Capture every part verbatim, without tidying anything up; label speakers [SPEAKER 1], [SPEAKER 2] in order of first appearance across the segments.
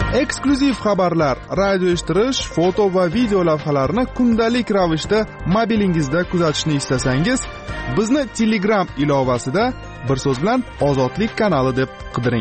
[SPEAKER 1] Eksklyuziv xabarlar, radio eshittirish, foto va video lavhalarni kundalik ravishda mobilingizda kuzatishni istasangiz, bizni Telegram ilovasida bir so'z bilan Ozodlik kanali deb qidiring.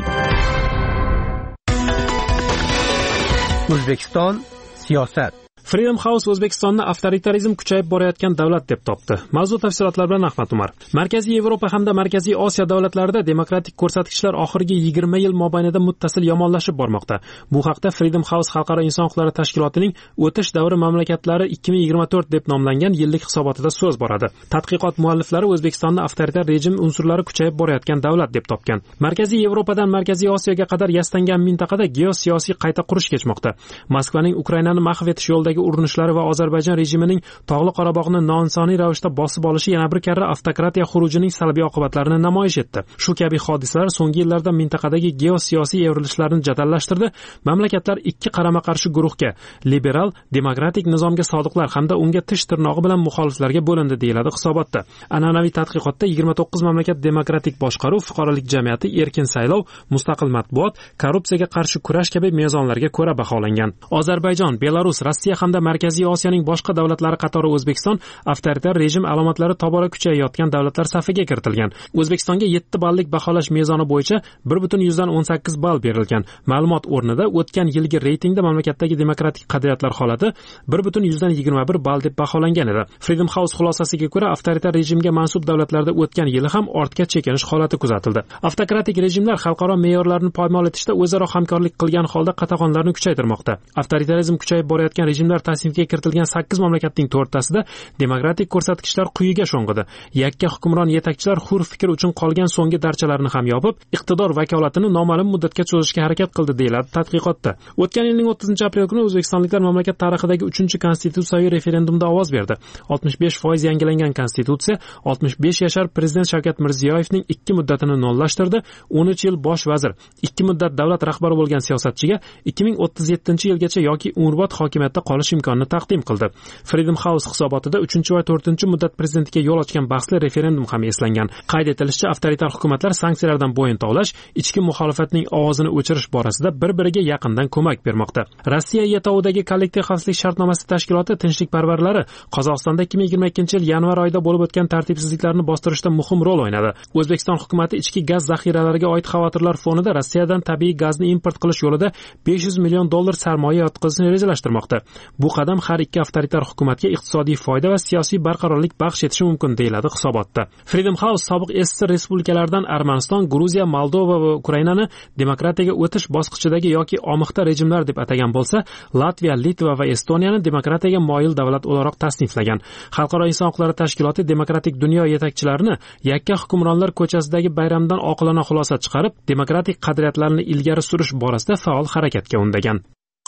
[SPEAKER 2] O'zbekiston siyosat.
[SPEAKER 3] Freedom House O'zbekistonni avtoritarizm kuchayib borayotgan davlat deb topdi. Mavzu tafsilotlar bilan Ahmad Umar. Markaziy Yevropa hamda Markaziy Osiyo davlatlarida demokratik ko'rsatkichlar oxirgi yigirma yil mobaynida muttasil yomonlashib bormoqda. Bu haqda Freedom House Xalqaro inson huquqlari tashkilotining o'tish davri mamlakatlari ikki ming yigirma to'rt deb nomlangan yillik hisobotida so'z boradi. Tadqiqot mualliflari O'zbekistonni avtoritar rejim unsurlari kuchayib borayotgan davlat deb topgan. Markaziy Yevropadan Markaziy Osiyoga qadar yastangan mintaqada geosiyosiy qayta qurish kechmoqda. Moskvaning Ukrainani mahv etish yo'lidagi urinishlari va Ozarbayjon rejimining Tog'li Qorabog'ni noinsoniy ravishda bosib olishi yana bir karra avtokratiya xurujining salbiy oqibatlarini namoyish etdi. Shu kabi hodisalar so'nggi yillarda mintaqadagi geosiyosiy evrilishlarni jadallashtirdi. Mamlakatlar ikki qarama-qarshi guruhga, liberal, demokratik nizomga sodiqlar hamda unga tish tirnog'i bilan muxoliflarga bo'lindi, deyiladi hisobotda. An'anaviy tadqiqotda yigirma to'qqiz mamlakat demokratik boshqaruv, fuqarolik jamiyati, erkin saylov, mustaqil matbuot, korrupsiyaga qarshi kurash kabi mezonlarga ko'ra baholangan. Ozarbayjon, Belarus, Rossiya hamda Markaziy Osiyoning boshqa davlatlari qatori O'zbekiston avtoritar rejim alomatlari tobora kuchayayotgan davlatlar safiga kiritilgan. O'zbekistonga yetti ballik baholash mezoni bo'yicha bir butun o'n sakkiz ball berilgan. Ma'lumot o'rnida o'tgan yilgi reytingda mamlakatdagi demokratik qadriyatlar holati bir butun yigirma bir ball deb baholangan edi. Freedom House xulosasiga ko'ra, avtoritar rejimga mansub davlatlarda o'tgan yili ham ortga chekinish holati kuzatildi. Avtokratik rejimlar xalqaro me'yorlarni poymol etishda o'zaro hamkorlik qilgan holda qatag'onlarni kuchaytirmoqda. Avtoritarizm kuchayib borayotgan rejimlar tasnifga kiritilgan sakkiz mamlakatning to'rttasida demokratik ko'rsatkichlar quyiga sho'ng'idi. Yakka hukmron yetakchilar hur fikr uchun qolgan so'nggi darchalarni ham yopib, iqtidor vakolatini noma'lum muddatga cho'zishga harakat qildi, deyiladi tadqiqotda. O'tgan yilning o'ttizinchi aprel kuni o'zbekistonliklar mamlakat tarixidagi uchinchi konstitutsiyaviy referendumda ovoz berdi. oltmish besh foiz yangilangan konstitutsiya oltmish besh yashar prezident Shavkat Mirziyoyevning ikki muddatini nollashtirdi. o'n uch yil bosh vazir, ikki muddat davlat rahbari bo'lgan siyosatchiga ikki ming o'ttiz yettinchi yilgacha yoki umrbod hokimiyatda qolish imkonini taqdim qildi. Freedom House hisobotida uchinchi va to'rtinchi muddat prezidentga yo'l ochgan bahsli referendum ham eslangan. Qayd etilishicha, avtoritar hukumatlar sanksiyalardan bo'yin tovlash, ichki muxolifatning ovozini o'chirish borasida bir-biriga yaqindan ko'mak bermoqda. Rossiya yetovidagi kollektiv xavfsizlik shartnomasi tashkiloti tinchlikparvarlari Qozog'istonda ikki ming yigirma ikkinchi yil yanvar oyida bo'lib o'tgan tartibsizliklarni bostirishda muhim rol o'ynadi. O'zbekiston hukumatı ichki gaz zaxiralariga oid xavotirlar fonida Rossiyadan tabiiy gazni import qilish yo'lida besh yuz million dollar sarmoya yotqizishni rejalashtirmoqda. Bu qadam har ikki avtoritar hukumatga iqtisodiy foyda va siyosiy barqarorlik baxsh etishi mumkin, deyiladi hisobotda. Freedom House sobiq S S R respublikalaridan Armaniston, Gruziya, Moldova va Ukrainani demokratiyaga o'tish bosqichidagi yoki omixta rejimlar deb atagan bo'lsa, Latviya, Litva va Estoniyani demokratiyaga moyil davlat o'laroq tasniflagan. Xalqaro inson huquqlari tashkiloti demokratik dunyo yetakchilarini yakka hukmronlar ko'chasidagi bayramdan oqilona xulosa chiqarib, demokratik qadriyatlarni ilgari surish borasida faol harakatga undagan.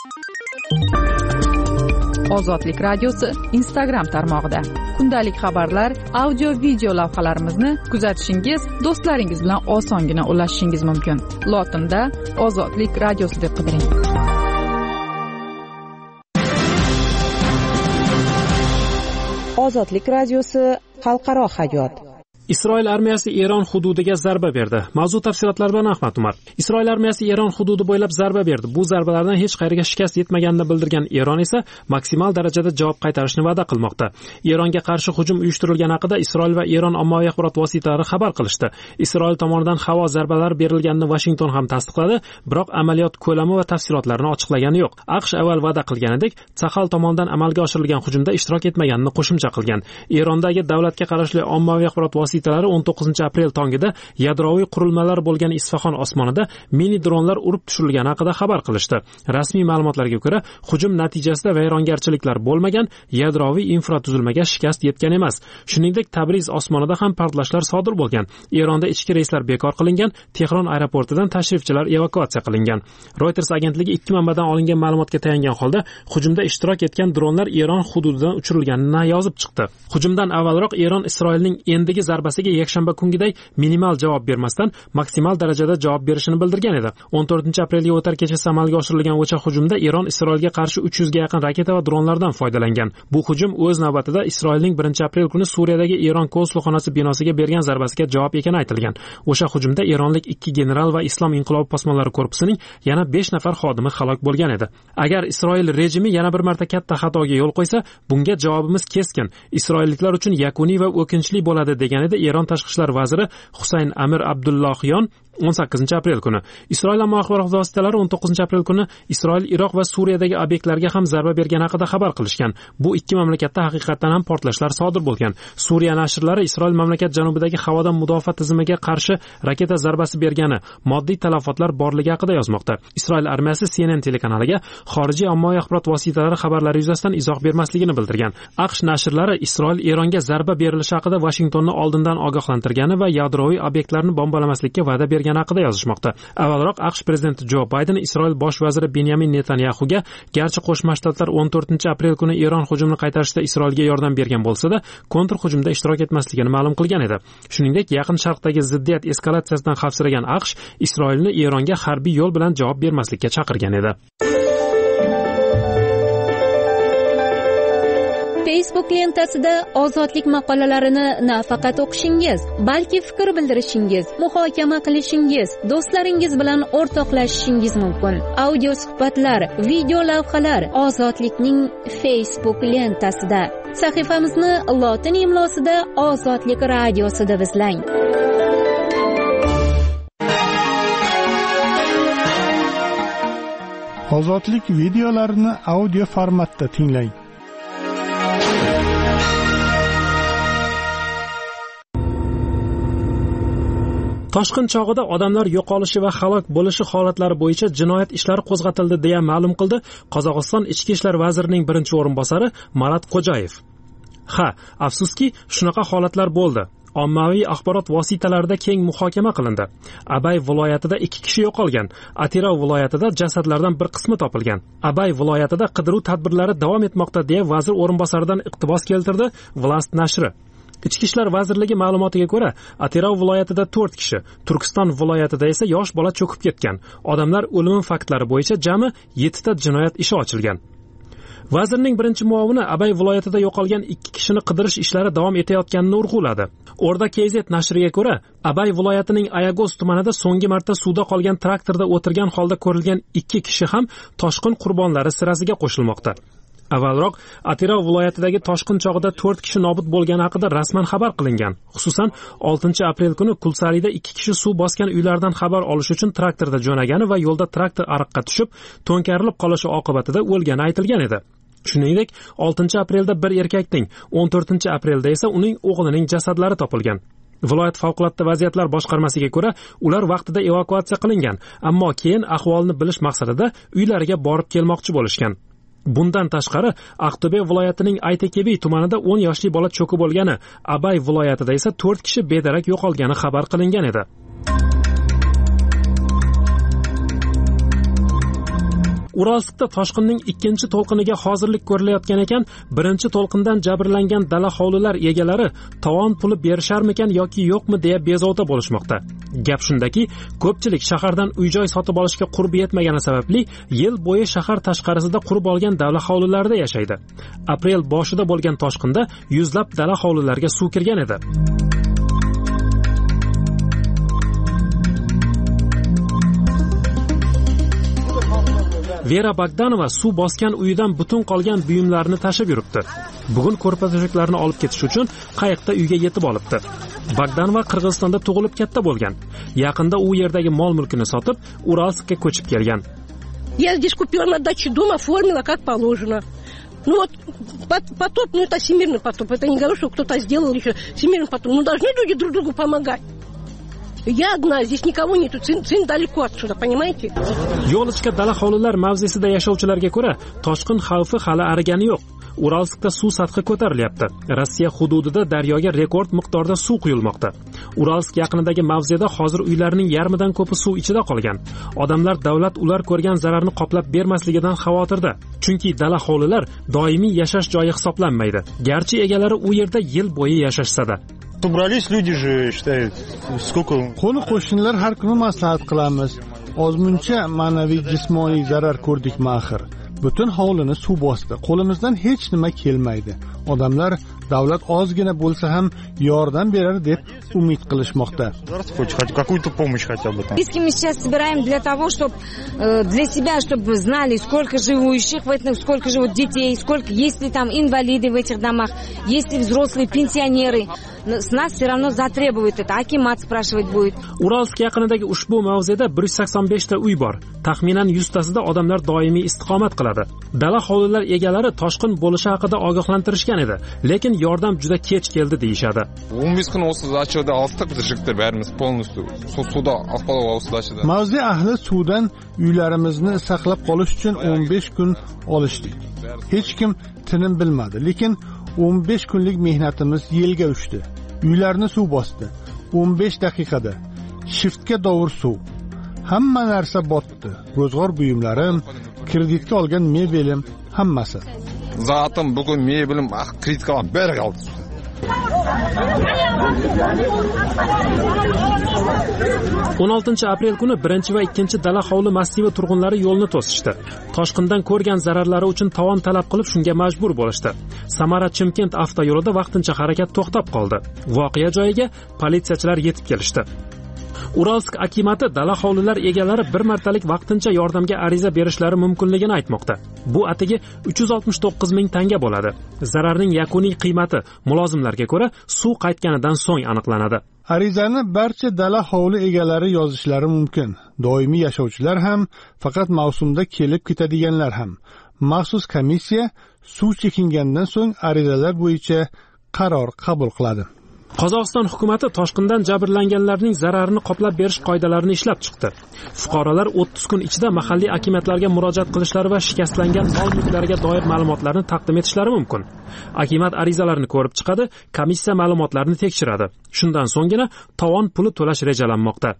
[SPEAKER 4] Ozodlik radiosi Instagram tarmog'ida kundalik xabarlar, audio video lavhalarimizni kuzatishingiz, do'stlaringiz bilan osongina ulashishingiz mumkin. Lotinda Ozodlik radiosi deb qidiring.
[SPEAKER 5] Ozodlik radiosi xalqaro hayot.
[SPEAKER 3] Isroil armiyasi Eron hududiga zarba berdi. Mavzu tafsilotlari bilan Ahmad Umar. Isroil armiyasi Eron hududi bo'ylab zarba berdi. Bu zarbalardan hech qayerga shikast yetmaganini bildirgan Eron esa maksimal darajada javob qaytarishni va'da qilmoqda. Eronga qarshi hujum uyushtirilgani haqida Isroil va Eron ommaviy axborot vositalari xabar qilishdi. Isroil tomonidan havo zarbalari berilganini Washington ham tasdiqladi, biroq amaliyot ko'lami va tafsilotlarini ochiqlagani yo'q. AQSh avval va'da qilganidek, Sahal tomonidan amalga oshirilgan hujumda ishtirok etmaganini qo'shimcha qilgan. Erondagi davlatga qarashli ommaviy axborot vositalari o'n to'qqizinchi aprel tongida yadroviy qurilmalar bo'lgan Isfahon osmonida mini dronlar urib tushirilgani haqida xabar qilishdi. Rasmiy ma'lumotlarga ko'ra, hujum natijasida vayrongarchiliklar bo'lmagan, yadroviy infratuzilmaga shikast yetgan emas. Shuningdek, Tabriz osmonida ham portlashlar sodir bo'lgan. Eronda ichki reyslar bekor qilingan, Tehron aeroportidan tashrifchilar evakuatsiya qilingan. Reuters agentligi ikki manbadan olingan ma'lumotga tayangan holda hujumda ishtirok etgan dronlar Eron hududidan uchirilganini yozib chiqdi. Hujumdan avvalroq Eron Isroilning endigi zarba zarbasiga yakshanba kungiday minimal javob bermasdan maksimal darajada javob berishini bildirgan edi. o'n to'rtinchi aprelga o'tar kechasi amalga oshirilgan o'sha hujumda Eron Isroilga qarshi uch yuzga yaqin raketa va dronlardan foydalangan. Bu hujum o'z navbatida Isroilning birinchi aprel kuni Suriyadagi Eron konsulxonasi binosiga bergan zarbasiga javob ekani aytilgan. O'sha hujumda eronlik ikki general va Islom inqilobi posmonlari korpusining yana besh nafar xodimi halok bo'lgan edi. Agar Isroil rejimi yana bir marta katta xatoga yo'l qo'ysa, bunga javobimiz keskin, isroilliklar uchun yakuniy va o'kinchli bo'ladi, degan edi Eron tashqi ishlar vaziri Husayn Amir Abdullohyon o'n sakkizinchi aprel kuni. Isroil ommaviy axborot vositalari o'n to'qqizinchi aprel kuni Isroil Iroq va Suriyadagi obyektlarga ham zarba bergani haqida xabar qilishgan. Bu ikki mamlakatda haqiqatan ham portlashlar sodir bo'lgan. Suriya nashrlari Isroil mamlakat janubidagi havodan mudofaa tizimiga qarshi raketa zarbasi bergani, moddiy talafotlar borligi haqida yozmoqda. Isroil armiyasi C N N telekanaliga xorijiy ommaviy axborot vositalari xabarlari yuzasidan izoh bermasligini bildirgan. AQSh nashrlari Isroil Eronga zarba berilishi haqida Vashingtonni oldindan ogohlantirgani va yadroviy obyektlarni bombalamaslikka va'da bergan haqida yozishmoqda. Avvalroq AQSh prezidenti Jo Bayden Isroil bosh vaziri Benyamin Netanyahuga garchi Qo'shma Shtatlar o'n to'rtinchi aprel kuni Eron hujumini qaytarishda Isroilga yordam bergan bo'lsa-da, kontra hujumda ishtirok etmasligini ma'lum qilgan edi. Shuningdek, Yaqin Sharqdagi ziddiyat eskalatsiyasidan xavfsiragan AQSh Isroilni Eronga harbiy yo'l bilan javob bermaslikka chaqirgan edi.
[SPEAKER 2] Facebook lentasida ozodlik maqolalarini nafaqat o'qishingiz, balki fikr bildirishingiz, muhokama qilishingiz, do'stlaringiz bilan o'rtoqlashishingiz mumkin. Audio suhbatlar, video lavhalar Ozodlikning Facebook lentasida. Sahifamizni lotin imlosida Ozodlik radiosi deb izlang.
[SPEAKER 6] Ozodlik videolarini audio formatda tinglang.
[SPEAKER 3] Toshqin chog'ida odamlar yo'qolishi va halok bo'lishi holatlari bo'yicha jinoyat ishlari qo'zg'atildi deya ma'lum qildi Qozog'iston Ichki ishlar vazirining birinchi o'rinbosari Marat Qo'jayev. Ha, afsuski, shunaqa holatlar bo'ldi. Ommaviy axborot vositalarida keng muhokama qilindi. Abay viloyatida ikki kishi yo'qolgan. Atirov viloyatida jasadlardan bir qismi topilgan. Abay viloyatida qidiruv tadbirlari davom etmoqda deya vazir o'rinbosaridan iqtibos keltirdi Vlast nashri. Ichki ishlar vazirligi ma'lumotiga ko'ra, Atirov viloyatida to'rt kishi, Turkiston viloyatida esa yosh bola cho'kib ketgan. Odamlar o'limi faktlari bo'yicha jami yetti ta jinoyat ishi ochilgan. Vazirning birinchi muovini Abay viloyatida yo'qolgan ikki kishini qidirish ishlari davom etayotganini urg'uladi. Orda K Z nashriga ko'ra, Abay viloyatining Ayagoz tumanida so'nggi marta suvda qolgan traktorda o'tirgan holda ko'rilgan ikki kishi ham toshqin qurbonlari sirasiga qo'shilmoqda. Avvalroq Atirov viloyatidagi toshqin chog'ida to'rt kishi nobud bo'lgani haqida rasman xabar qilingan. Xususan, oltinchi aprel kuni Kulsarida ikki kishi suv bosgan uylardan xabar olish uchun traktorda jo'nagani va yo'lda traktor ariqqa tushib, to'nkarilib qolishi oqibatida o'lgani aytilgan edi. Shuningdek, oltinchi aprelda bir erkakning, o'n to'rtinchi aprelda esa uning o'g'lining jasadlari topilgan. Viloyat favqulodda vaziyatlar boshqarmasiga ko'ra, ular vaqtida evakuatsiya qilingan, ammo keyin ahvolni bilish maqsadida uylariga borib kelmoqchi bo'lishgan. Bundan tashqari, Aqto'be viloyatining Aytekebi tumanida o'n yoshli bola cho'kib bo'lgani, Abay viloyatida esa to'rt kishi bedarak yo'qolgani xabar qilingan edi. Uralskda toshqinning ikkinchi to'lqiniga hozirlik ko'rilayotgan ekan, birinchi to'lqindan jabrlangan dala hovlilar egalari tovon puli berisharmikan yoki yo'qmi deya bezovta bo'lishmoqda. Gap shundaki, ko'pchilik shahardan uy-joy sotib olishga qurbi yetmagani sababli yil bo'yi shahar tashqarisida qurib olgan dala hovlilarida yashaydi. Aprel boshida bo'lgan toshqinda yuzlab dala hovlilarga suv kirgan edi. Vera Bogdanova suv bosgan uyidan butun qolgan buyumlarini tashib yuribdi. Bugun ko'rpa-to'shaklarni olib ketish uchun qayiqda uyga yetib olibdi. Bogdanova Qirg'izistonda tug'ilib katta bo'lgan. Yaqinda u yerdagi mol-mulkini sotib, Uralskka ko'chib kelgan.
[SPEAKER 7] Я здесь купила на даче дом, оформила как положено. Ну вот потоп, ну это всемирный потоп. Это не говорю, что кто-то сделал еще всемирный потоп. Ну должны люди друг другу помогать. Я одна, здесь никого нету, сын, сын далеко отсюда, понимаете?
[SPEAKER 3] Yo'lchka dala hovlilar mavzesida yashovchilarga ko'ra, toshqin xavfi hali arigani yo'q. Uralskda suv sathi ko'tarilyapti. Rossiya hududida daryoga rekord miqdorda suv quyilmoqda. Uralsk yaqinidagi mavzeda hozir uylarning yarmidan ko'pi suv ichida qolgan. Odamlar davlat ular ko'rgan zararni qoplab bermasligidan xavotirda. Chunki dala hovlilar doimiy yashash joyi hisoblanmaydi. Garchi egalari u yerda yil bo'yi yashashsa-da.
[SPEAKER 8] Собрались люди же, считают, сколько...
[SPEAKER 6] Qo'ni qo'shnilar har kuni maslahat qilamiz. Ozmuncha ma'naviy jismoniy zarar ko'rdik axir. Butun hovlini suv bosdi. Qo'limizdan hech nima kelmaydi. Odamlar davlat ozgina bo'lsa ham yordam berar deb umid qilishmoqda.
[SPEAKER 8] Хоть какую-то помощь хотя бы там.
[SPEAKER 9] Списки мы сейчас собираем для того, чтобы для себя, чтобы знали, сколько живущих в этом, сколько живут детей, сколько есть ли там инвалиды в этих домах, есть ли взрослые пенсионеры. С нас все равно затребуют это. Акимат спрашивать будет.
[SPEAKER 3] Uralsk yaqinidagi ushbu mavzeda bir yuz sakson besh ta uy bor. Taxminan yuz tasida odamlar doimiy istiqomat qiladi. Dala hovlilar egalari toshqin bo'lishi haqida ogohlantirishgan edi, lekin yordam juda kech keldi deyishadi.
[SPEAKER 10] o'n besh kun o'siz ochida olsak biz jigitlar barimiz полностью suvda ahvol olishdi.
[SPEAKER 6] Mavze ahli suvdan uylarimizni saqlab qolish uchun o'n besh kun olishdik. Hech kim tinim bilmadi, lekin o'n besh kunlik mehnatimiz yelga uchdi. Uylarni suv bosdi. o'n besh daqiqada shiftga dovur suv. Hamma narsa botdi. Ro'zg'or buyumlarim, kreditga olgan mebelim, hammasi.
[SPEAKER 10] Zatim bugun mebelim kreditga olib beri qoldi.
[SPEAKER 3] o'n oltinchi aprel kuni birinchi va ikkinchi dala hovli massivi turg'unlari yo'lni to'sishdi. Toshqindan ko'rgan zararlari uchun tovon talab qilib shunga majbur bo'lishdi. Samara Chimkent avtoyo'lida vaqtincha harakat to'xtab qoldi. Voqea joyiga politsiyachilar yetib kelishdi. Uralsk akimati dala hovlilar egalari bir martalik vaqtincha yordamga ariza berishlari mumkinligini aytmoqda. Bu atigi uch yuz oltmish to'qqiz ming tanga bo'ladi. Zararning yakuniy qiymati mulozimlarga ko'ra suv qaytganidan so'ng aniqlanadi.
[SPEAKER 6] Arizani barcha dala hovli egalari yozishlari mumkin. Doimiy yashovchilar ham, faqat mavsumda kelib ketadiganlar ham. Maxsus komissiya suv chekingandan so'ng arizalar bo'yicha qaror qabul qiladi.
[SPEAKER 3] Qozog'iston hukumatı toshqindan jabrlanganlarning zararini qoplab berish qoidalarini ishlab chiqdi. Fuqarolar o'ttiz kun ichida mahalliy akimatlarga murojaat qilishlari va shikastlangan mol-mulklariga doir ma'lumotlarni taqdim etishlari mumkin. Akimat arizalarini ko'rib chiqadi, komissiya ma'lumotlarini tekshiradi. Shundan so'nggina tovon puli to'lash rejalanmoqda.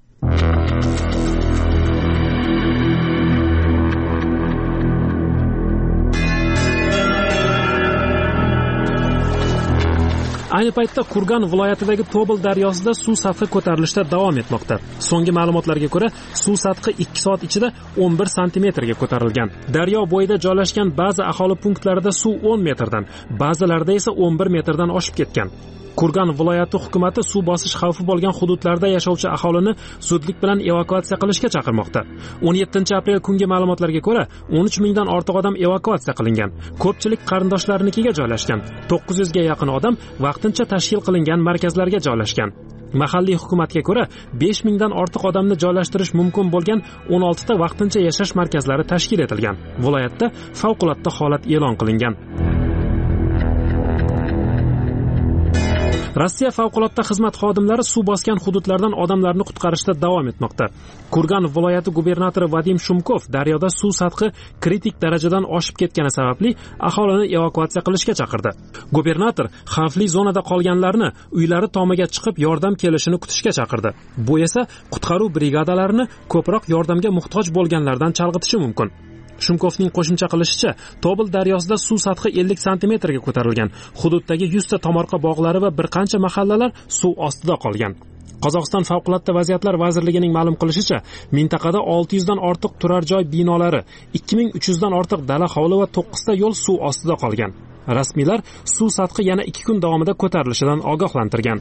[SPEAKER 3] Ayni paytda Kurgan viloyatidagi Tobol daryosida suv sathi ko'tarilishda davom etmoqda. So'nggi ma'lumotlarga ko'ra, suv sathi ikki soat ichida o'n bir santimetrga ko'tarilgan. Daryo bo'yida joylashgan ba'zi aholi punktlarida suv o'n metrdan, ba'zilarida esa o'n bir metrdan oshib ketgan. Kurgan viloyati hukumati suv bosish xavfi bo'lgan hududlarda yashovchi aholini zudlik bilan evakuatsiya qilishga chaqirmoqda. o'n yettinchi aprel kungi ma'lumotlarga ko'ra, o'n uch mingdan ortiq odam evakuatsiya qilingan. Ko'pchilik qarindoshlarinikiga joylashgan. to'qqiz yuzga yaqin odam vaqtincha tashkil qilingan markazlarga joylashgan. Mahalliy hukumatga ko'ra, besh mingdan ortiq odamni joylashtirish mumkin bo'lgan o'n olti ta vaqtincha yashash markazlari tashkil etilgan. Viloyatda favqulodda holat e'lon qilingan. Rossiya favqulodda xizmat xodimlari suv bosgan hududlardan odamlarni qutqarishda davom etmoqda. Kurgan viloyati gubernatori Vadim Shumkov daryoda suv sathi kritik darajadan oshib ketgani sababli aholini evakuatsiya qilishga chaqirdi. Gubernator xavfli zonada qolganlarni uylari tomiga chiqib yordam kelishini kutishga chaqirdi. Bu esa qutqaruv brigadalarini ko'proq yordamga muhtoj bo'lganlardan chalg'itishi mumkin. Shumkovning qo'shimcha qilishicha, Tobol daryosida suv sathi ellik santimetrga ko'tarilgan. Hududdagi yuz ta tomorqa bog'lari va bir qancha mahallalar suv ostida qolgan. Qozog'iston favqulodda vaziyatlar vazirligining ma'lum qilishicha, mintaqada olti yuzdan ortiq turar joy binolari, ikki ming uch yuzdan ortiq dala hovli va to'qqiz ta yo'l suv ostida qolgan. Rasmiylar suv sathi yana ikki kun davomida ko'tarilishidan ogohlantirgan.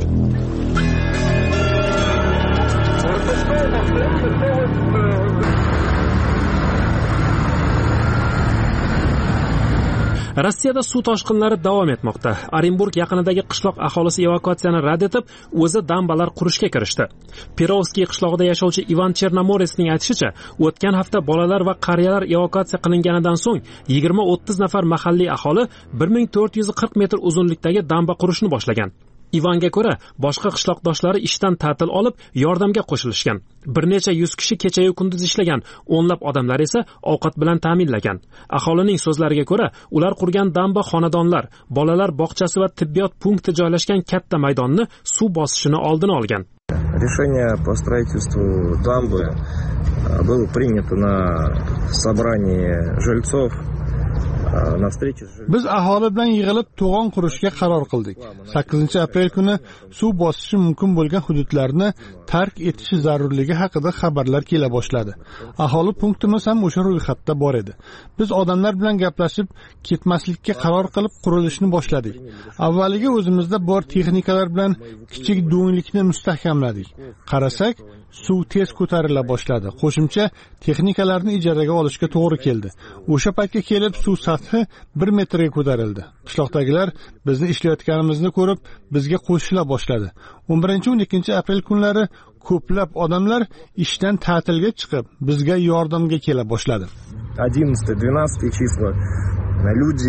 [SPEAKER 3] Rossiyada suv toshqinlari davom etmoqda. Orenburg yaqinidagi qishloq aholisi evakuatsiyani rad etib, o'zi dambalar qurishga kirishdi. Perovskiy qishlog'ida yashovchi Ivan Chernomoresning aytishicha, o'tgan hafta bolalar va qariyalar evakuatsiya qilinganidan so'ng yigirma o'ttiz nafar mahalliy aholi bir ming to'rt yuz qirq metr uzunlikdagi damba qurishni boshlagan. Ivanga ko'ra, boshqa qishloqdoshlari ishdan ta'til olib, yordamga qo'shilishgan. Bir necha yuz kishi kecha-yu kunduz ishlagan, o'nlab odamlar esa ovqat bilan ta'minlagan. Aholining so'zlariga ko'ra, ular qurgan damba xonadonlar, bolalar bog'chasi va tibbiyot punkti joylashgan katta maydonni suv bosishini oldini olgan.
[SPEAKER 11] Решение по строительству дамбы было принято на собрании жильцов на встрече с
[SPEAKER 6] Biz aholi bilan yig'ilib to'g'on qurishga qaror qildik. sakkizinchi aprel kuni suv bosishi mumkin bo'lgan hududlarni tark etishi zarurligi haqida xabarlar kela boshladi. Aholi punktimiz ham o'sha ro'yxatda bor edi. Biz odamlar bilan gaplashib ketmaslikka qaror qilib qurilishni boshladik. Avvaliga o'zimizda bor texnikalar bilan kichik do'nglikni mustahkamladik. Qarasak, suv tez ko'tarila boshladi. Qo'shimcha texnikalarni ijaraga olishga to'g'ri keldi. O'sha paytga kelib suv sathi bir metrga ko'tarildi. Qishloqdagilar bizni ishlayotganimizni ko'rib, bizga qo'shila boshladi. o'n birinchi o'n ikkinchi aprel kunlari ko'plab odamlar ishdan ta'tilga chiqib, bizga yordamga kela boshladi.
[SPEAKER 11] одиннадцатое-двенадцатое числа люди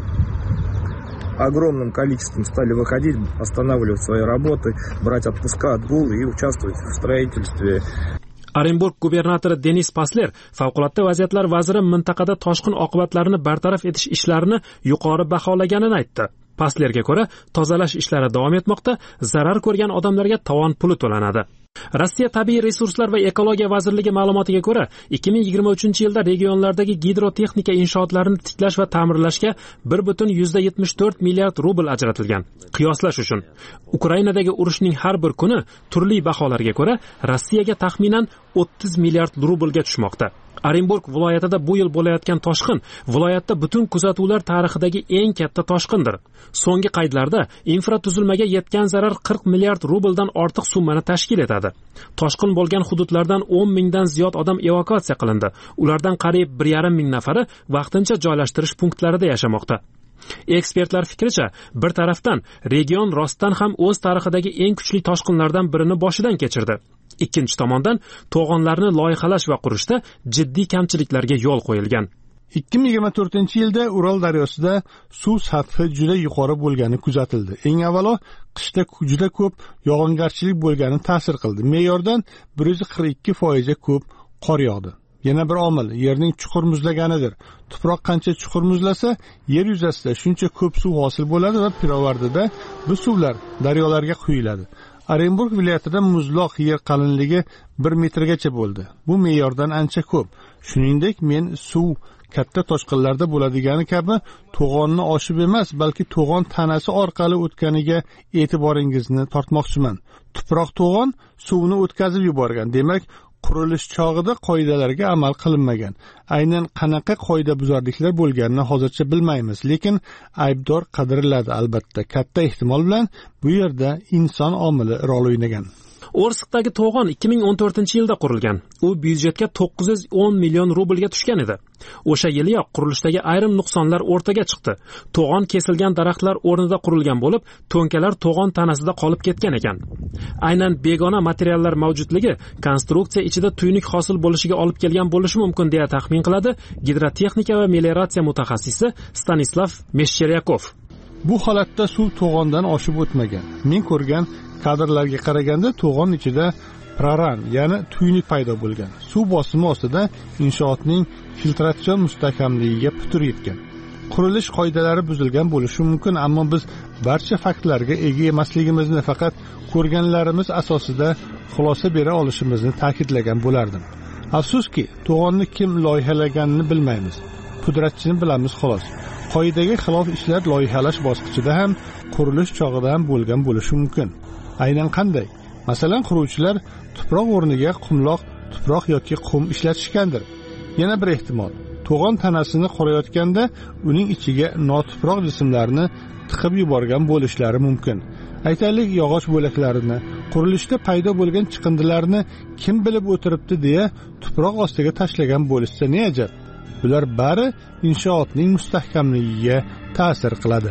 [SPEAKER 11] огромным количеством стали выходить, останавливать свои работы, брать отпуска, отгул и участвовать в строительстве.
[SPEAKER 3] Orenburg gubernatori Denis Pasler favqulodda vaziyatlar vaziri mintaqada toshqin oqibatlarini bartaraf etish ishlarini yuqori baholaganini aytdi. Paslerga ko'ra, tozalash ishlari davom etmoqda, zarar ko'rgan odamlarga tovon puli to'lanadi. Rossiya tabiiy resurslar va ekologiya vazirligi ma'lumotiga ko'ra, ikki ming yigirma uchinchi yilda regionlardagi gidrotexnika inshootlarini tiklash va ta'mirlashga bir butun yetmish to'rt milliard rubl ajratilgan. Qiyoslash uchun, Ukrainadagi urushning har bir kuni turli baholarga ko'ra Rossiyaga taxminan o'ttiz milliard rublga tushmoqda. Orenburg viloyatida bu yil bo'layotgan toshqin viloyatda butun kuzatuvlar tarixidagi eng katta toshqindir. So'nggi qaydlarda infratuzilmaga yetgan zarar qirq milliard rubldan ortiq summani tashkil etadi. Toshqin bo'lgan hududlardan o'n mingdan ziyod odam evakuatsiya qilindi. Ulardan qariyb bir yarim ming nafari vaqtincha joylashtirish punktlarida yashamoqda. Ekspertlar fikricha, bir tarafdan region rostdan ham o'z tarixidagi eng kuchli toshqinlardan birini boshidan kechirdi. Ikkinchi tomondan to'g'onlarni loyihalash va qurishda jiddiy kamchiliklarga yo'l qo'yilgan.
[SPEAKER 6] ikki ming yigirma to'rtinchi yilda Ural daryosida suv sathi juda yuqori bo'lgani kuzatildi. Eng avvalo, qishda juda ko'p yog'ingarchilik bo'lgani ta'sir qildi. Me'yordan bir yuz qirq ikki foiz ko'p qor yog'di. Yana bir omil yerning chuqur muzlaganidir. Tuproq qancha chuqur muzlasa, yer yuzasida shuncha ko'p suv hosil bo'ladi va pirovardida bu suvlar daryolarga quyiladi. Orenburg viloyatida muzloq yer qalinligi bir metrgacha bo'ldi. Bu me'yordan ancha ko'p. Shuningdek, men suv katta toshqinlarda bo'ladigani kabi to'g'onni oshib emas, balki to'g'on tanasi orqali o'tganiga e'tiboringizni tortmoqchiman. Tuproq to'g'on suvni o'tkazib yuborgan. Demak, qurilish chog'ida qoidalarga amal qilinmagan. Aynan qanaqa qoidabuzarliklar bo'lganini hozircha bilmaymiz, lekin aybdor qidiriladi albatta. Katta ehtimol bilan bu yerda inson omili rol o'ynagan.
[SPEAKER 3] Orskdagi to'g'on ikki ming o'n to'rtinchi yilda qurilgan. U byudjetga to'qqiz yuz o'n million rublga tushgan edi. O'sha yiliyoq qurilishdagi ayrim nuqsonlar o'rtaga chiqdi. To'g'on kesilgan daraxtlar o'rnida qurilgan bo'lib, to'nkalar to'g'on tanasida qolib ketgan ekan. Aynan begona materiallar mavjudligi konstruksiya ichida tuynuq hosil bo'lishiga olib kelgan bo'lishi mumkin deya taxmin qiladi gidrotexnika va melioratsiya mutaxassisi Stanislav Meshcheryakov.
[SPEAKER 6] Bu holatda suv to'g'ondan oshib o'tmagan. Men ko'rgan kadrlarga qaraganda to'g'on ichida praran, ya'ni tuynuq paydo bo'lgan. Suv bosimi ostida inshootning filtratsion mustahkamligiga putur yetgan. Qurilish qoidalari buzilgan bo'lishi mumkin, ammo biz barcha faktlarga ega emasligimizni, faqat ko'rganlarimiz asosida xulosa bera olishimizni ta'kidlagan bo'lardim. Afsuski, to'g'onni kim loyihalaganini bilmaymiz. Pudratchini bilamiz xolos. Qoidaga xilof ishlar loyihalash bosqichida ham, qurilish chog'ida ham bo'lgan bo'lishi mumkin. Aynan qanday? Masalan, quruvchilar tuproq o'rniga qumloq, tuproq yoki qum ishlatishgandir. Yana bir ehtimol, to'g'on tanasini qorayotganda uning ichiga notuproq jismlarni tiqib yuborgan bo'lishlari mumkin. Aytaylik, yog'och bo'laklarini, qurilishda paydo bo'lgan chiqindilarni kim bilib o'tiribdi deya tuproq ostiga tashlagan bo'lishsa ne ajab? Bular bari inshootning mustahkamligiga ta'sir qiladi.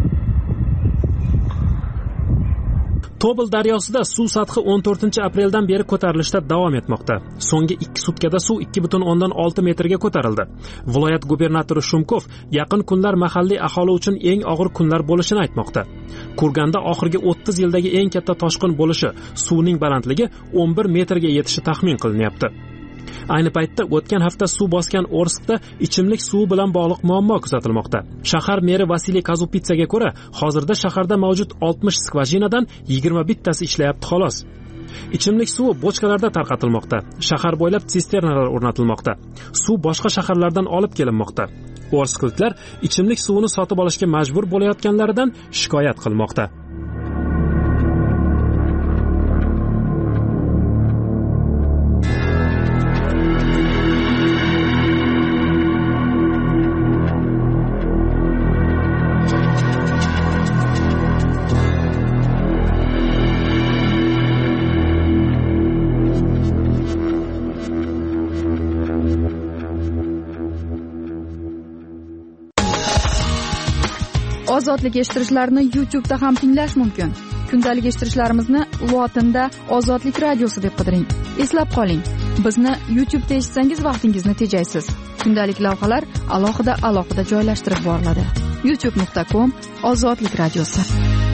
[SPEAKER 3] Tobel daryosida suv sathi o'n to'rtinchi apreldan beri ko'tarilishda davom etmoqda. So'nggi ikki sutkada suv ikki butun o'ndan olti metrga ko'tarildi. Viloyat gubernatori Shumkov yaqin kunlar mahalliy aholi uchun eng og'ir kunlar bo'lishini aytmoqda. Kurganda oxirgi o'ttiz yildagi eng katta toshqin bo'lishi, suvning balandligi o'n bir metrga yetishi taxmin qilinyapti. Ayni paytda o'tgan hafta suv bosgan Orskda ichimlik suvi bilan bog'liq muammo kuzatilmoqda. Shahar meri Vasiliy Kazupitsaga ko'ra, hozirda shaharda mavjud oltmish skvajinadan yigirma bittasi ishlayapti xolos. Ichimlik suvi bochkalarda tarqatilmoqda. Shahar bo'ylab sisternalar o'rnatilmoqda. Suv boshqa shaharlardan olib kelinmoqda. O'rskultlar ichimlik suvini sotib olishga majbur bo'layotganlaridan shikoyat qilmoqda.
[SPEAKER 4] Ozodlik eshittirishlarni YouTube'da ham tinglash mumkin. Kundalik eshittirishlarimizni lotinda Ozodlik radiosi deb qidiring. Eslab qoling, bizni YouTube'da eshitsangiz vaqtingizni tejaysiz. Kundalik lavhalar alohida alohida joylashtirib boriladi. youtube nuqta com Ozodlik radiosi.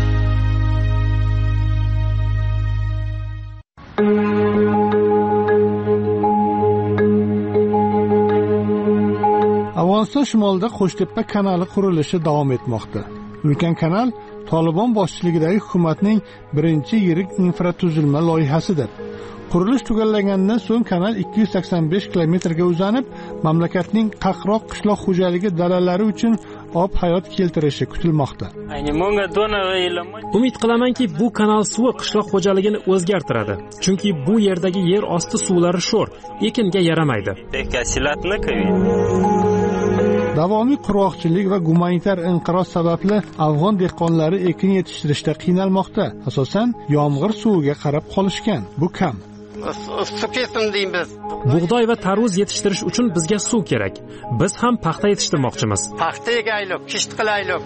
[SPEAKER 6] Afg'oniston shimolida Qo'shtepa kanali qurilishi davom etmoqda. Ulkan kanal Tolibon boshchiligidagi hukumatning birinchi yirik infratuzilma loyihasidir. Qurilish tugallagandan so'ng kanal ikki yuz sakson besh kilometrga uzanib, mamlakatning qaqroq qishloq xo'jaligi dalalari uchun ob hayot keltirishi kutilmoqda.
[SPEAKER 3] Umid qilamanki, bu kanal suvi qishloq xo'jaligini o'zgartiradi. Chunki bu yerdagi yer osti suvlari sho'r, ekinga yaramaydi.
[SPEAKER 6] Davomiy qurg'oqchilik va gumanitar inqiroz sababli afg'on dehqonlari ekin yetishtirishda qiynalmoqda. Asosan yomg'ir suviga qarab qolishgan. Bu kam.
[SPEAKER 3] Bug'doy va tarvuz yetishtirish uchun bizga suv kerak. Biz ham paxta yetishtirmoqchimiz.
[SPEAKER 12] Paxta egaylik, kisht qilaylik.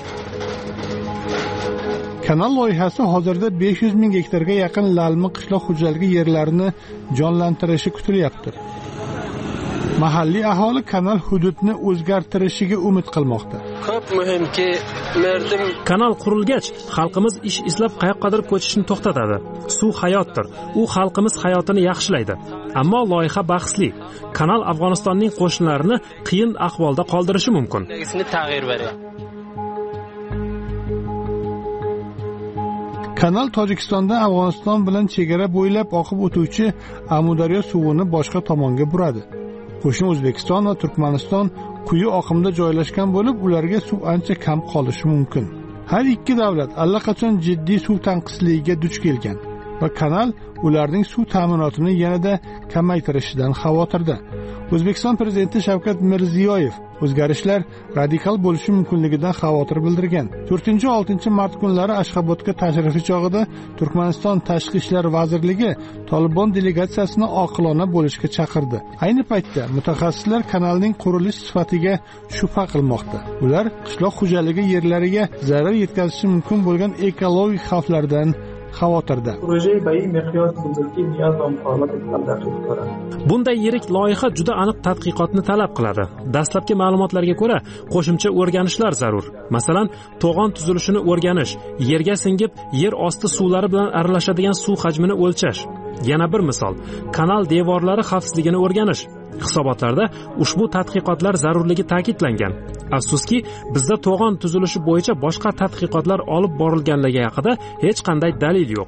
[SPEAKER 6] Kanal loyihasi hozirda besh yuz ming gektarga yaqin lalmi qishloq xo'jaligi yerlarini jonlantirishi kutilyapti. Mahalliy aholi kanal hududni o'zgartirishiga umid qilmoqda.
[SPEAKER 12] Ko'p muhimki, merdim
[SPEAKER 3] kanal qurilgach, xalqimiz ish izlab qayoqqadir ko'chishni to'xtatadi. Suv hayotdir. U xalqimiz hayotini yaxshilaydi. Ammo loyiha bahsli. Kanal Afg'onistonning qo'shinlarini qiyin ahvolda qoldirishi mumkin.
[SPEAKER 6] Kanal Tojikistonda Afg'oniston bilan chegara bo'ylab oqib o'tuvchi Amudaryo suvini boshqa tomonga buradi. Qo'shni O'zbekiston va Turkmaniston quyi oqimda joylashgan bo'lib, ularga suv ancha kam qolishi mumkin. Har ikki davlat allaqachon jiddiy suv tanqisligiga duch kelgan va kanal ularning suv ta'minotini yanada kamaytirishidan xavotirda. O'zbekiston prezidenti Shavkat Mirziyoyev o'zgarishlar radikal bo'lishi mumkinligidan xavotir bildirgan. to'rtinchi oltinchi mart kunlari Ashxobodga tashrifi chog'ida Turkmaniston Tashqi ishlar vazirligi Tolibon delegatsiyasini oqilona bo'lishga chaqirdi. Ayni paytda mutaxassislar kanalning qurilish sifatiga shubha qilmoqda. Ular qishloq xo'jaligi yerlariga zarar yetkazishi mumkin bo'lgan ekologik xavflardan xavotirda.
[SPEAKER 3] Bunday yirik loyiha juda aniq tadqiqotni talab qiladi. Dastlabki ma'lumotlarga ko'ra, qo'shimcha o'rganishlar zarur. Masalan, to'g'on tuzilishini o'rganish, yerga singib, yer osti suvlari bilan aralashadigan suv hajmini o'lchash. Yana bir misol, kanal devorlari xavfsizligini o'rganish. Hisobotlarda ushbu tadqiqotlar zarurligi ta'kidlangan. Afsuski, bizda to'g'on tuzilishi bo'yicha boshqa tadqiqotlar olib borilganligi haqida hech qanday dalil yo'q.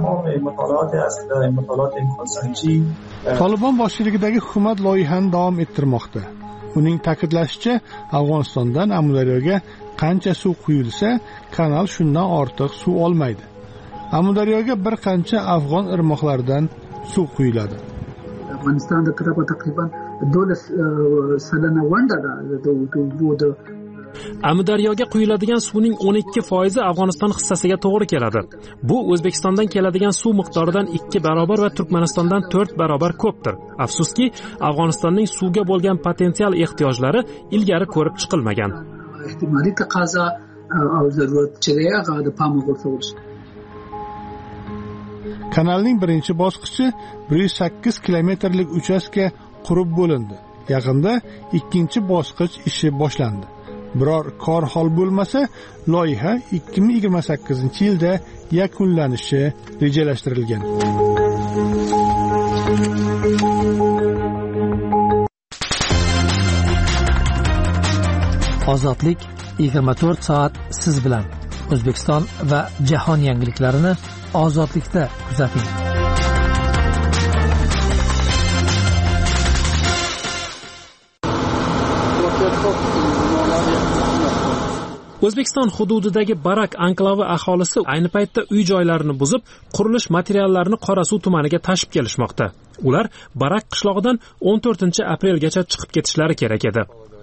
[SPEAKER 6] Tolibon boshchiligidagi hukumat loyihani davom ettirmoqda. Uning ta'kidlashicha, Afg'onistondan Amudaryoga qancha suv quyilsa, kanal shundan ortiq suv olmaydi. Amudaryoga bir qancha afg'on irmoqlaridan suv quyiladi.
[SPEAKER 13] Afg'onistonda taqriban do'las salana vandada bu
[SPEAKER 3] Amudaryoga quyiladigan suvning o'n ikki foizi Afg'oniston hissasiga to'g'ri keladi. Bu O'zbekistondan keladigan suv miqdoridan ikki barobar va Turkmanistondan to'rt barobar ko'pdir. Afsuski, Afg'onistonning suvga bo'lgan potensial ehtiyojlari ilgari ko'rib chiqilmagan.
[SPEAKER 13] Ehtimoliy taqozo va zarurat chegaraga pamog'ur bo'lish.
[SPEAKER 6] Kanalning birinchi bosqichi bir yuz sakkiz kilometrlik uchastka qurib bo'lindi. Yaqinda ikkinchi bosqich ishi boshlandi. Biror kor hol bo'lmasa, loyiha ikki ming yigirma sakkizinchi yilda yakunlanishi rejalashtirilgan.
[SPEAKER 14] Ozodlik yigirma to'rt soat siz bilan. O'zbekiston va jahon yangiliklarini Ozodlikda kuzating.
[SPEAKER 3] O'zbekiston hududidagi Barak anklavi aholisi ayni paytda uy-joylarini buzib, qurilish materiallarini Qorasuv tumaniga tashib kelishmoqda. Ular Barak qishlog'idan o'n to'rtinchi aprelgacha chiqib ketishlari kerak edi.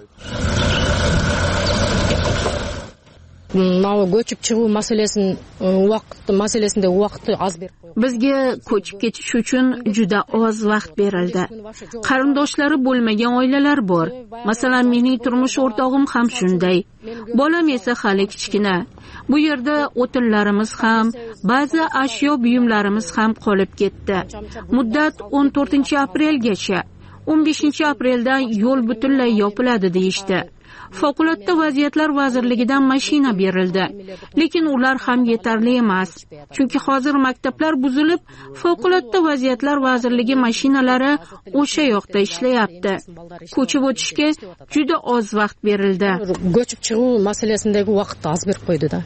[SPEAKER 15] Ko'chib chiqib masalasini vaqt masalasida vaqtni oz berib qo'ydi.
[SPEAKER 16] Bizga ko'chib ketish uchun juda oz vaqt berildi. Qarindoshlari bo'lmagan oilalar bor. Masalan, mening turmush o'rtog'im ham shunday. Bolam esa hali kichkina. Bu yerda o'tinlarimiz ham, ba'zi ashyo buyumlarimiz ham qolib ketdi. Muddat o'n to'rtinchi aprelgacha. o'n beshinchi apreldan yo'l butunlay yopiladi deyishdi. Favqulodda vaziyatlar vazirligidan mashina berildi, lekin ular ham yetarli emas. Chunki hozir maktablar buzilib, favqulodda vaziyatlar vazirligi mashinalari o'sha yoqda ishlayapti. Ko'chib o'tishga juda oz vaqt berildi.
[SPEAKER 15] Ko'chib chiqib masalasindagi vaqtni oz berib qo'ydi-da.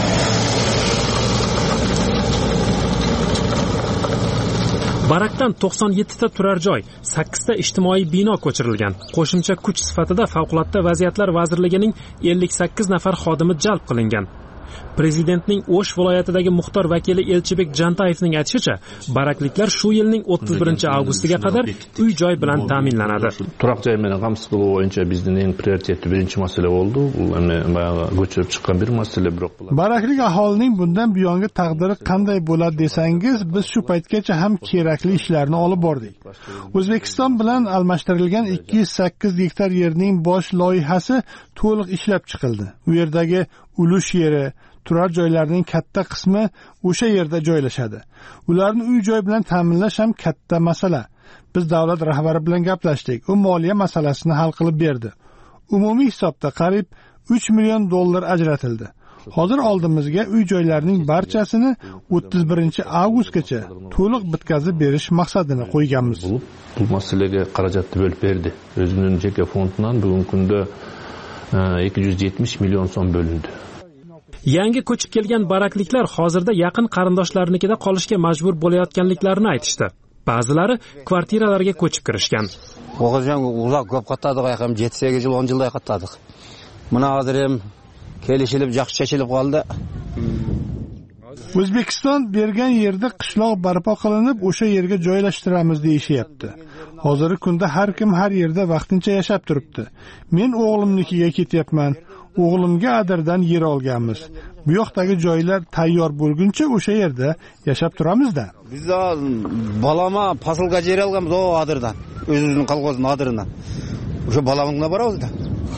[SPEAKER 3] Barakdan to'qson yetti ta turar joy, sakkiz ta ijtimoiy bino ko'chirilgan. Qo'shimcha kuch sifatida Favqulodda vaziyatlar vazirligining ellik sakkiz nafar xodimi jalb qilingan. Prezidentning O'sh viloyatidagi muxtor vakili Elchibek Jantayevning aytishicha, barakliklar shu yilning o'ttiz birinchi avgustiga qadar uy-joy bilan ta'minlanadi.
[SPEAKER 17] Turoq joy bilan qamsizligi bo'yicha bizning eng prioritetli birinchi masala bo'ldi. Bu bayağı ko'chirib chiqqan bir masala, biroq
[SPEAKER 6] baraklik aholining bundan buyongi taqdiri qanday bo'ladi desangiz, biz shu paytgacha ham kerakli ishlarni olib bordik. O'zbekiston bilan almashtirilgan ikki yuz sakkiz gektar yerning bosh loyihasi to'liq ishlab chiqildi. U yerdagi ulush yeri, turar joylarning katta qismi o'sha yerda joylashadi. Ularni uy-joy bilan ta'minlash ham katta masala. Biz davlat rahbari bilan gaplashdik. U moliya masalasini hal qilib berdi. Umumiy hisobda qariyb uch million dollar ajratildi. Hozir oldimizga uy-joylarning barchasini o'ttiz birinchi avgustgacha to'liq bitkazib berish maqsadini qo'yganmiz.
[SPEAKER 17] Bu masalaga xarajatni bo'lib berdi. O'zining jeka fondidan bugungi kunda ikki yuz yetmish million so'm bo'lindi.
[SPEAKER 3] Yangi ko'chib kelgan barakliklar hozirda yaqin qarindoshlarnikida qolishga majbur bo'layotganliklarini aytishdi. Ba'zilari kvartiralarga ko'chib kirishgan.
[SPEAKER 18] O'g'iljon uzoq ko'p qatnadik, yaqin yetti sakkiz yil o'n yilday qatnadik. Buni hozir ham kelishilib, yaxshi chechilib qoldi.
[SPEAKER 6] O'zbekiston bergan yerda qishloq barpo qilinib, o'sha yerga joylashtiramiz deyishyapti. Hozirgi kunda har kim har yerda vaqtincha yashab turibdi. Men o'g'limnikiga ketyapman. O'g'limga Adirdan yer olganmiz. Bu yoqdagi joylar tayyor bo'lguncha o'sha yerda yashab turamiz-da.
[SPEAKER 18] Biz balama pasilga yer olganmiz o Adirdan. O'zimizning qalqozning Adirdan. O'sha balamingga boramiz-da.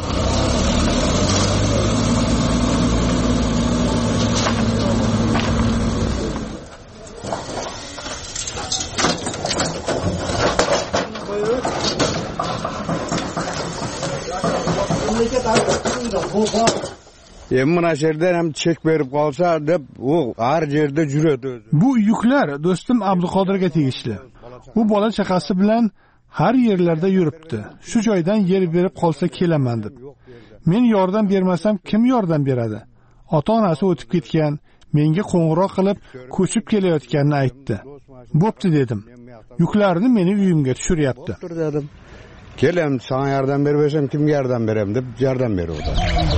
[SPEAKER 19] Mana yerdan ham chek berib qolsa deb u har yerda yuradi.
[SPEAKER 6] Bu yuklar do'stim Abduqodirga tegishli. U bola chaqasi bilan har yerlarda yuribdi. Shu joydan yer berib qolsa kelaman deb. Men yordam bermasam kim yordam beradi? Ota-onasi o'tib ketgan, menga qo'ng'iroq qilib ko'chib kelayotganini aytdi. Bo'pti dedim. Yuklarni meni uyimga tushiryapti.
[SPEAKER 19] Kelam, sana yordam bermasam kimga yordam beraman deb yordam beruvdi.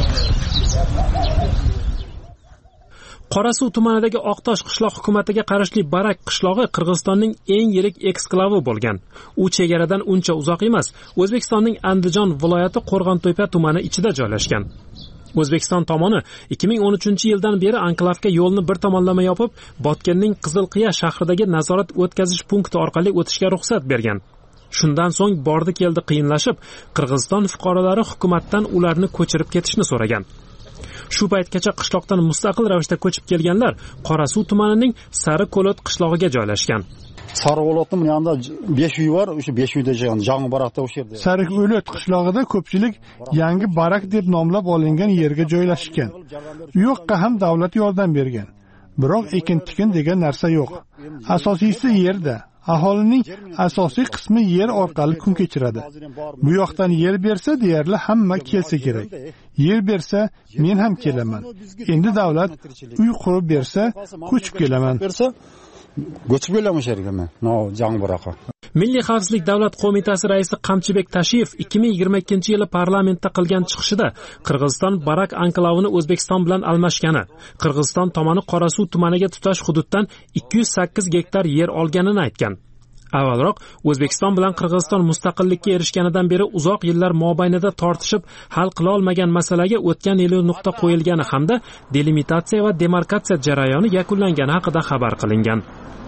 [SPEAKER 3] Qorasuv tumanidagi Oqtosh qishloq hukumatiga qarashli Barak qishlog'i Qirg'izistonning eng yirik eksklavi bo'lgan. U chegaradan uncha uzoq emas, O'zbekistonning Andijon viloyati Qo'rg'ontepa tumani ichida joylashgan. O'zbekiston tomoni ikki ming o'n uchinchi yildan beri anklavga yo'lni bir tomonlama yopib, Botkenning Qizilqiya shahridagi nazorat o'tkazish punkti orqali o'tishga ruxsat bergan. Shundan so'ng bordi-keldi qiyinlashib, Qirg'iziston fuqarolari hukumatdan ularni ko'chirib ketishni so'ragan. Shu paytgacha qishloqdan mustaqil ravishda ko'chib kelganlar Qorasuv tumanining Sariqo'lat qishlog'iga joylashgan.
[SPEAKER 20] Sariqo'latning yonida besh uy bor, o'sha besh uyda yangi barakda o'sha yerda.
[SPEAKER 6] Sariqo'lat qishlog'ida ko'pchilik yangi barak deb nomlab olingan yerga joylashgan. U yoqqa ham davlat yordam bergan. Biroq ekin-tikin degan narsa yo'q. Asosiysi yerda. Aholining asosiy qismi yer orqali kun kechiradi. Bu yoqdan yer bersa, deyarli hamma kelsa kerak. Yer bersa, men ham kelaman. Endi davlat uy qurib bersa, ko'chib kelaman.
[SPEAKER 20] ko'chib kelaman o'sha yerga men Jang'baroqqa.
[SPEAKER 3] Milliy xavfsizlik davlat qo'mitasi raisi Qamchibek Tashiyev ikki ming yigirma ikkinchi yili parlamentda qilgan chiqishida Qirg'iziston Barak anklavini O'zbekiston bilan almashgani, Qirg'iziston tomoni Qorasuv tumaniga tutash hududdan ikki yuz sakkiz gektar yer olganini aytgan. Avvalroq O'zbekiston bilan Qirg'iziston mustaqillikka erishganidan beri uzoq yillar mobaynida tortishib hal qila olmagan masalaga o'tgan yili nuqta qo'yilgani hamda delimitatsiya va demarkatsiya jarayoni yakunlangani haqida xabar qilingan.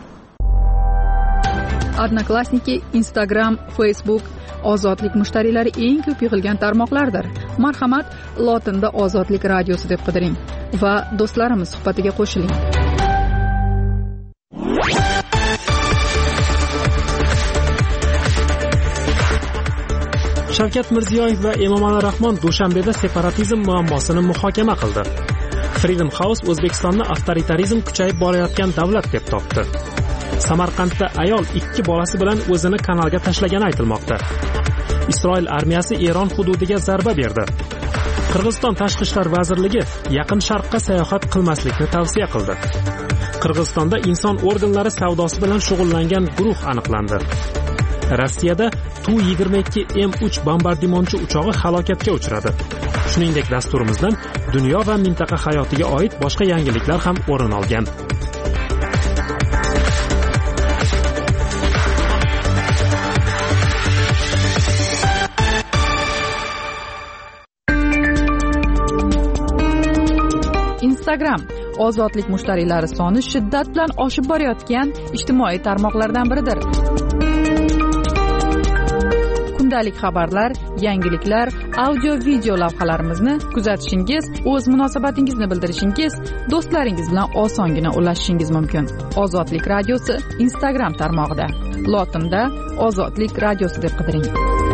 [SPEAKER 4] Odnoklassniki, Instagram, Facebook ozodlik mushtariylari eng ko'p yig'ilgan tarmoqlardir. Marhamat, lotinda Ozodlik radiosi deb qidiring va do'stlarimiz suhbatiga qo'shiling.
[SPEAKER 3] Shavkat Mirziyoyev va Emomali Rahmon Dushanbeda separatizm muammosini muhokama qildi. Freedom House O'zbekistonni avtoritarizm kuchayib borayotgan davlat deb topdi. Samarqandda ayol ikki bolasi bilan o'zini kanalga tashlagani aytilmoqda. Isroil armiyasi Eron hududiga zarba berdi. Qirg'iziston Tashqi ishlar vazirligi Yaqin Sharqqa sayohat qilmaslikni tavsiya qildi. Qirg'izistonda inson organlari savdosi bilan shug'ullangan guruh aniqlandi. Rossiyada Tu yigirma ikki M uch bombardimonchi uchog'i halokatga uchradi. Shuningdek, dasturimizdan dunyo va mintaqa hayotiga oid boshqa yangiliklar ham o'rin olgan.
[SPEAKER 4] Instagram ozodlik mushtariylari soni shiddat bilan oshib borayotgan ijtimoiy tarmoqlardan biridir. Kundalik xabarlar, yangiliklar, audio video lavhalarimizni kuzatishingiz, o'z munosabatingizni bildirishingiz, do'stlaringiz bilan osongina ulashishingiz mumkin. Ozodlik radiosi Instagram tarmog'ida. Lotinda Ozodlik radiosi deb qidiring.